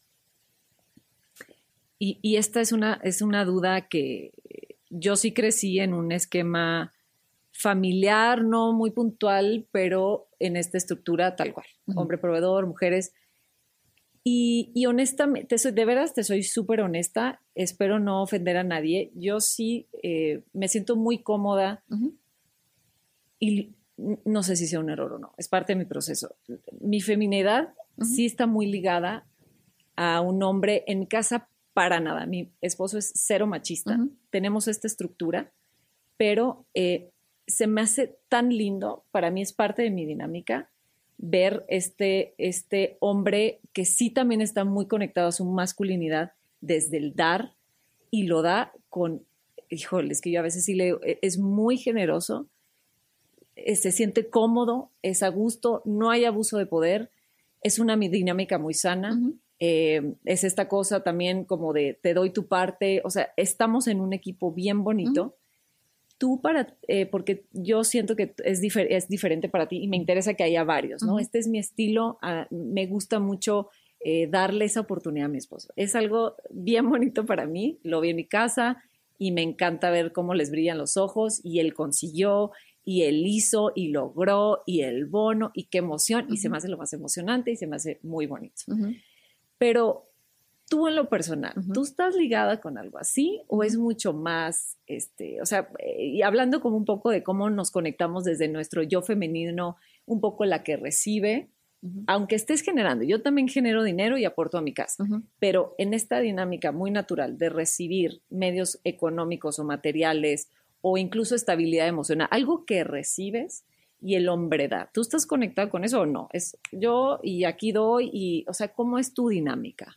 Y, y esta es una, es una duda que yo sí crecí en un esquema familiar, no muy puntual, pero en esta estructura tal cual. Uh-huh. Hombre proveedor, mujeres. Y, y honestamente, soy, de veras te soy súper honesta, espero no ofender a nadie. Yo sí eh, me siento muy cómoda uh-huh. y no sé si sea un error o no, es parte de mi proceso. Mi feminidad uh-huh. sí está muy ligada a un hombre en mi casa para nada. Mi esposo es cero machista, uh-huh. tenemos esta estructura, pero eh, se me hace tan lindo, para mí es parte de mi dinámica, ver este, este hombre que sí también está muy conectado a su masculinidad desde el dar y lo da con, híjole, es que yo a veces sí le es muy generoso, se siente cómodo, es a gusto, no hay abuso de poder, es una dinámica muy sana, uh-huh. eh, es esta cosa también como de te doy tu parte, o sea, estamos en un equipo bien bonito. Uh-huh. Tú para, eh, porque yo siento que es, difer- es diferente para ti y me interesa que haya varios, ¿no? Uh-huh. Este es mi estilo, uh, me gusta mucho eh, darle esa oportunidad a mi esposo. Es algo bien bonito para mí, lo vi en mi casa y me encanta ver cómo les brillan los ojos y él consiguió y él hizo y logró y el bono y qué emoción uh-huh. y se me hace lo más emocionante y se me hace muy bonito. Uh-huh. Pero tú en lo personal, uh-huh. ¿tú estás ligada con algo así o es mucho más, este, o sea, y hablando como un poco de cómo nos conectamos desde nuestro yo femenino, un poco la que recibe, uh-huh. aunque estés generando, yo también genero dinero y aporto a mi casa, uh-huh. pero en esta dinámica muy natural de recibir medios económicos o materiales o incluso estabilidad emocional, algo que recibes y el hombredad. ¿Tú estás conectado con eso o no? Es yo y aquí doy y, o sea, ¿cómo es tu dinámica?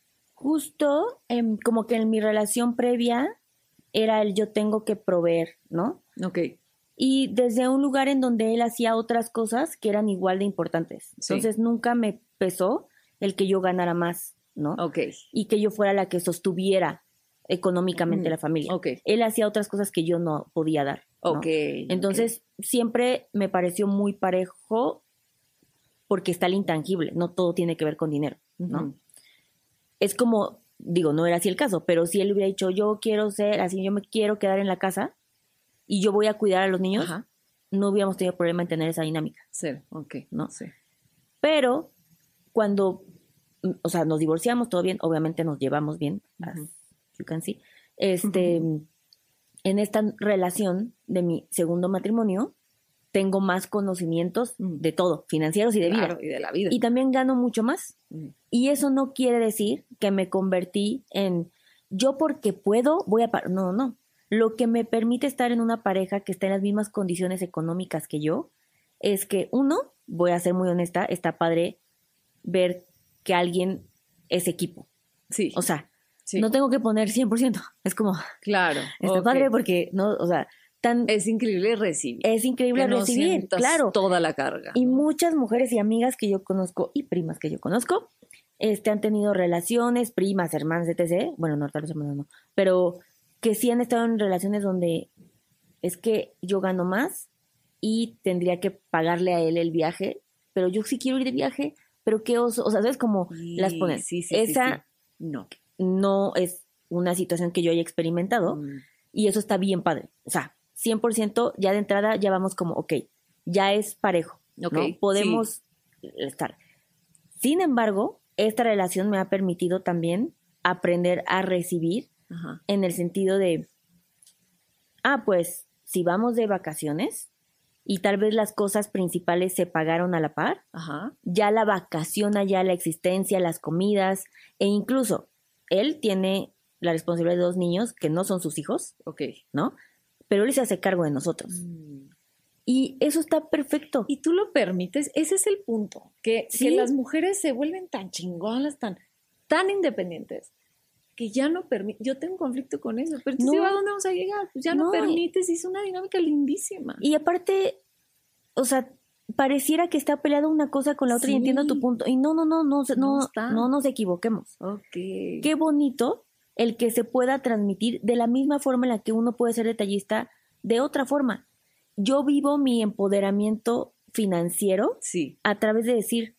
Justo em, como que en mi relación previa era el yo tengo que proveer, ¿no? Ok. Y desde un lugar en donde él hacía otras cosas que eran igual de importantes. Sí. Entonces nunca me pesó el que yo ganara más, ¿no? Ok. Y que yo fuera la que sostuviera económicamente Mm, la familia. ok. Él hacía otras cosas que yo no podía dar, ¿no? Ok. Entonces siempre me pareció muy parejo porque está el intangible, no todo tiene que ver con dinero, ¿no? Ujú. Es como, digo, no era así el caso, pero si él hubiera dicho, yo quiero ser así, yo me quiero quedar en la casa y yo voy a cuidar a los niños, Ajá. no hubiéramos tenido problema en tener esa dinámica. Sí, ok. ¿No? Sí. Pero cuando, mm, o sea, nos divorciamos, todo bien, obviamente nos llevamos bien, as Ujú. you can see. Este, en esta relación de mi segundo matrimonio, tengo más conocimientos Mm. de todo, financieros y de Claro, vida. y de la vida. Y también gano mucho más. Mm. Y eso no quiere decir que me convertí en yo porque puedo voy a... par-". No, no. Lo que me permite estar en una pareja que está en las mismas condiciones económicas que yo es que, uno, voy a ser muy honesta, está padre ver que alguien es equipo. Sí. O sea, sí. no tengo que poner cien por ciento. Es como, Claro. está ok. padre porque, no, o sea, tan... Es increíble recibir. Es increíble que no recibir, sientas claro. toda la carga. Y ¿no? muchas mujeres y amigas que yo conozco y primas que yo conozco, este, han tenido relaciones, primas, hermanas, etcétera. Bueno, no, tal vez hermanas no, pero que sí han estado en relaciones donde es que yo gano más y tendría que pagarle a él el viaje, pero yo sí quiero ir de viaje, pero qué oso, o sea, ¿sabes cómo Sí, las ponen? sí, sí, Esa sí, sí. No. no es una situación que yo haya experimentado Mm. y eso está bien padre. O sea, cien por ciento ya de entrada ya vamos como, ok, ya es parejo, Ok, ¿no? Podemos estar. Sin embargo, esta relación me ha permitido también aprender a recibir Ajá. en el sentido de, ah, pues, si vamos de vacaciones y tal vez las cosas principales se pagaron a la par, Ajá. ya la vacación allá, la existencia, las comidas, e incluso él tiene la responsabilidad de dos niños que no son sus hijos, Ok. ¿no? Pero él se hace cargo de nosotros. Mm. Y eso está perfecto. Y tú lo permites, ese es el punto, que, Sí. que las mujeres se vuelven tan chingonas, tan, tan independientes, que ya no permite. Yo tengo un conflicto con eso, pero entonces, No. ¿a dónde vamos a llegar? Pues ya no, No. permites, y es una dinámica lindísima. Y aparte, o sea, pareciera que está peleada una cosa con la otra Sí. y entiendo tu punto. Y no, no, no, no, no, No no, está. no nos equivoquemos. Ok. Qué bonito el que se pueda transmitir de la misma forma en la que uno puede ser detallista de otra forma. Yo vivo mi empoderamiento financiero Sí. a través de decir,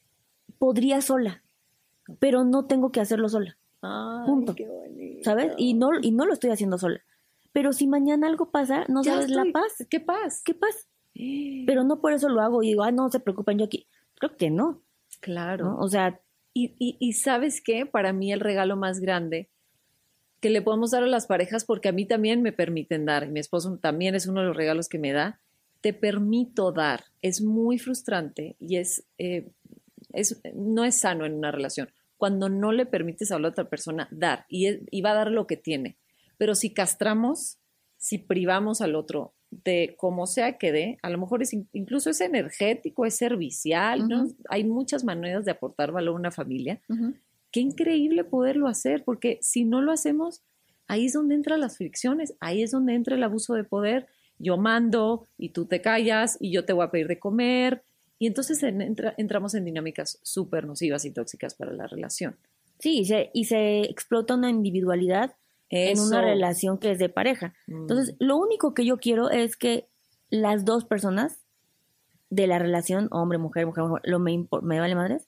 podría sola, pero no tengo que hacerlo sola, Ay, Punto. qué bonito. ¿sabes? Y no, y no lo estoy haciendo sola. Pero si mañana algo pasa, no Ya sabes estoy. la paz. ¿Qué paz? ¿Qué paz? Pero no por eso lo hago y digo, ah, no se preocupen, yo aquí. Creo que no, Claro. ¿no? O sea, Y, y, y ¿sabes qué? Para mí el regalo más grande que le podemos dar a las parejas, porque a mí también me permiten dar, y mi esposo también es uno de los regalos que me da, te permito dar. Es muy frustrante y es, eh, es no es sano en una relación cuando no le permites a la otra persona dar y, es, y va a dar lo que tiene. Pero si castramos, si privamos al otro de como sea que dé, a lo mejor es incluso es energético, es servicial, ¿no? Ujú. Hay muchas maneras de aportar valor a una familia. uh-huh. Qué increíble poderlo hacer, porque si no lo hacemos, ahí es donde entran las fricciones, ahí es donde entra el abuso de poder. Yo mando y tú te callas y yo te voy a pedir de comer. Y entonces en, entra, entramos en dinámicas súper nocivas y tóxicas para la relación. Sí, y se, y se explota una individualidad Eso. en una relación que es de pareja. Mm. Entonces, lo único que yo quiero es que las dos personas de la relación, hombre, mujer, mujer, mujer, lo me, impo- me vale madres,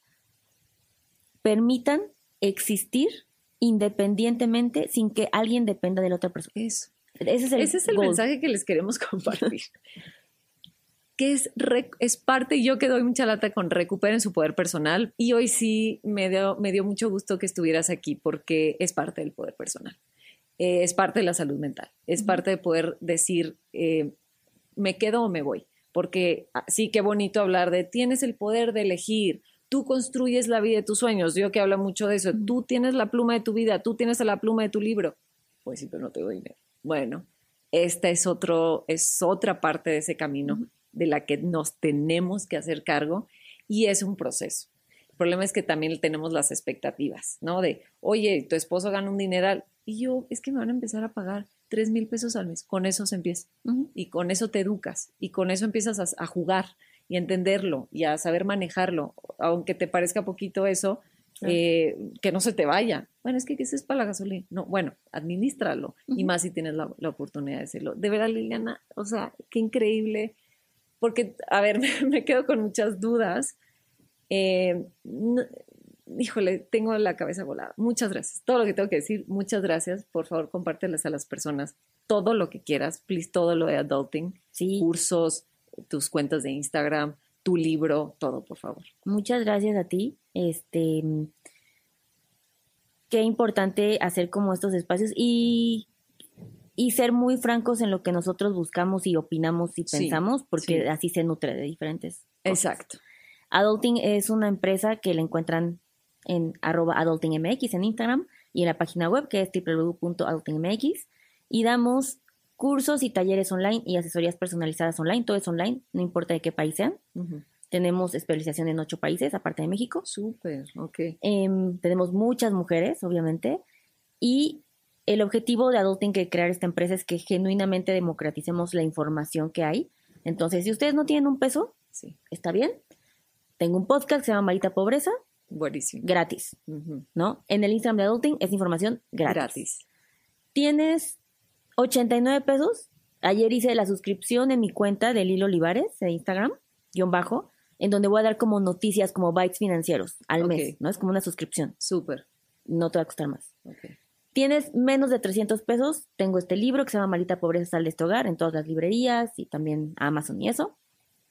permitan existir independientemente sin que alguien dependa de la otra persona. Eso. Ese es el, Ese es el goal. mensaje que les queremos compartir. Que es, rec- es parte, y yo que doy mucha lata con recuperen su poder personal, y hoy sí me dio, me dio mucho gusto que estuvieras aquí porque es parte del poder personal, eh, es parte de la salud mental, es uh-huh. parte de poder decir, eh, me quedo o me voy, porque sí, qué bonito hablar de tienes el poder de elegir, tú construyes la vida de tus sueños, yo que hablo mucho de eso, uh-huh. tú tienes la pluma de tu vida, tú tienes la pluma de tu libro, pues sí, pero no te doy dinero. Bueno, esta es, otro, es otra parte de ese camino. Uh-huh. de la que nos tenemos que hacer cargo y es un proceso. El problema es que también tenemos las expectativas, ¿no? De, oye, tu esposo gana un dineral y yo, es que me van a empezar a pagar tres mil pesos al mes. Con eso se empieza. Uh-huh. Y con eso te educas y con eso empiezas a, a jugar y a entenderlo y a saber manejarlo. Aunque te parezca poquito eso, Eh, que no se te vaya. Bueno, es que ¿qué es para la gasolina? No, bueno, administralo. Uh-huh. Y más si tienes la, la oportunidad de hacerlo. De verdad, Liliana, o sea, qué increíble. Porque, a ver, me, me quedo con muchas dudas. Eh, no, híjole, tengo la cabeza volada. Muchas gracias. Todo lo que tengo que decir, muchas gracias. Por favor, compárteles a las personas todo lo que quieras. Please, todo lo de adulting. Sí. Cursos, tus cuentas de Instagram, tu libro, todo, por favor. Muchas gracias a ti. Este, qué importante hacer como estos espacios y, y ser muy francos en lo que nosotros buscamos y opinamos y pensamos, sí, porque sí. así se nutre de diferentes cosas. Exacto. Adulting es una empresa que la encuentran en arroba adultingmx en Instagram y en la página web que es doble u doble u doble u punto adultingmx y damos cursos y talleres online y asesorías personalizadas online. Todo es online, no importa de qué país sean. Uh-huh. Tenemos especialización en ocho países, aparte de México. Súper, ok. Eh, tenemos muchas mujeres, obviamente. Y el objetivo de Adulting, que crear esta empresa, es que genuinamente democraticemos la información que hay. Entonces, si ustedes no tienen un peso, sí. está bien. Tengo un podcast que se llama Maldita Pobreza. Buenísimo. Gratis, uh-huh. ¿no? En el Instagram de Adulting es información gratis. Gratis. Tienes ochenta y nueve pesos. Ayer hice la suscripción en mi cuenta de Lilo Olivares de Instagram, guión bajo, en donde voy a dar como noticias, como bytes financieros al okay. mes, ¿no? Es como una suscripción. Súper. No te va a costar más. Okay. Tienes menos de trescientos pesos, tengo este libro que se llama Maldita Pobreza, Sal de este hogar, en todas las librerías y también Amazon y eso.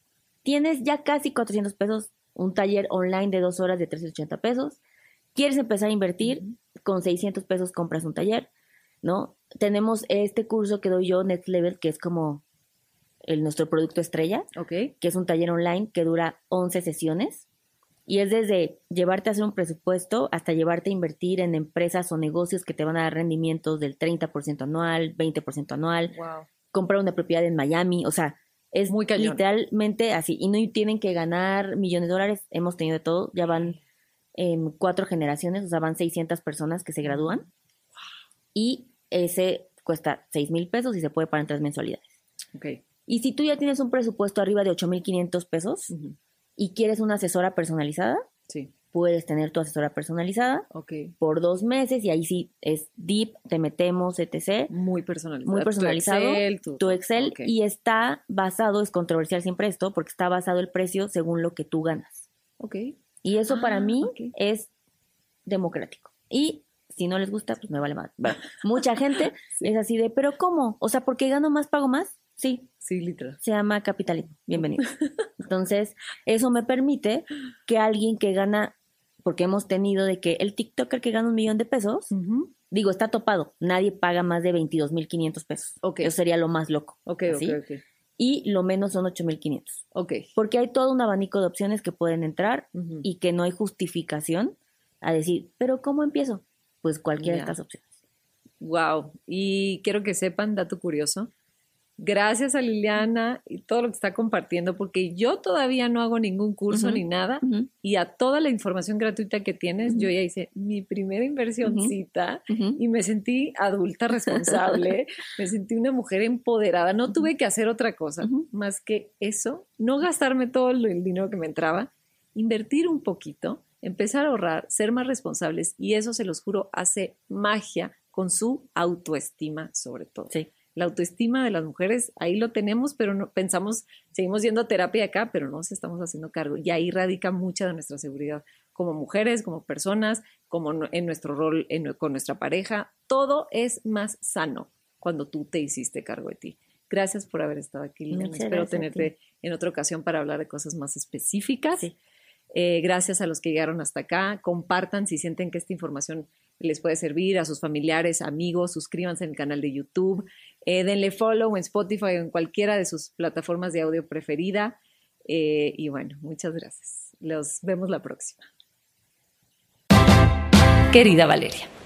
Tienes ya casi cuatrocientos pesos, un taller online de dos horas de trescientos ochenta pesos. ¿Quieres empezar a invertir? Uh-huh. Con seiscientos pesos compras un taller, ¿no? Tenemos este curso que doy yo, Next Level, que es como el, nuestro producto estrella, okay. que es un taller online que dura once sesiones y es desde llevarte a hacer un presupuesto hasta llevarte a invertir en empresas o negocios que te van a dar rendimientos del treinta por ciento anual, veinte por ciento anual, wow. comprar una propiedad en Miami, o sea, es muy cañón. Literalmente así, y no tienen que ganar millones de dólares, hemos tenido de todo, ya van eh, cuatro generaciones, o sea, van seiscientas personas que se gradúan, wow. y ese cuesta seis mil pesos y se puede pagar en tres mensualidades. Okay. Y si tú ya tienes un presupuesto arriba de ocho mil quinientos pesos uh-huh. y quieres una asesora personalizada, sí. puedes tener tu asesora personalizada okay. por dos meses y ahí sí es deep, te metemos, etcétera. Muy personalizado. Muy personalizado. Tu Excel. Tu, tu Excel okay. y está basado, es controversial siempre esto, porque está basado el precio según lo que tú ganas. Ok. Y eso ah, para mí okay. es democrático. Y si no les gusta, pues me vale más. Bueno, mucha gente sí. es así de, ¿pero cómo? O sea, ¿porque gano más, pago más? Sí. Sí, literal. Se llama capitalismo. Bienvenido. Entonces, eso me permite que alguien que gana, porque hemos tenido de que el TikToker que gana un millón de pesos, uh-huh. digo, está topado. Nadie paga más de veintidós mil quinientos pesos. Okay. Eso sería lo más loco. Ok, ¿sí? ok, ok. Y lo menos son ocho mil quinientos. Ok. Porque hay todo un abanico de opciones que pueden entrar uh-huh. y que no hay justificación a decir, ¿pero cómo empiezo? Pues cualquiera yeah. de estas opciones. Wow. Y quiero que sepan, dato curioso, gracias a Liliana y todo lo que está compartiendo, porque yo todavía no hago ningún curso uh-huh. ni nada, uh-huh. y a toda la información gratuita que tienes, uh-huh. yo ya hice mi primera inversioncita uh-huh. y me sentí adulta responsable, me sentí una mujer empoderada, no uh-huh. tuve que hacer otra cosa uh-huh. más que eso, no gastarme todo el dinero que me entraba, invertir un poquito, empezar a ahorrar, ser más responsables, y eso, se los juro, hace magia con su autoestima sobre todo. Sí. La autoestima de las mujeres, ahí lo tenemos, pero no, pensamos, seguimos yendo a terapia acá, pero no nos estamos haciendo cargo. Y ahí radica mucha de nuestra seguridad como mujeres, como personas, como en nuestro rol en, con nuestra pareja. Todo es más sano cuando tú te hiciste cargo de ti. Gracias por haber estado aquí, Liliana. Espero tenerte en otra ocasión para hablar de cosas más específicas. Sí. Eh, gracias a los que llegaron hasta acá. Compartan si sienten que esta información les puede servir a sus familiares, amigos. Suscríbanse en el canal de YouTube. Eh, denle follow en Spotify o en cualquiera de sus plataformas de audio preferida. Eh, y bueno, muchas gracias. Los vemos la próxima. Querida Valeria,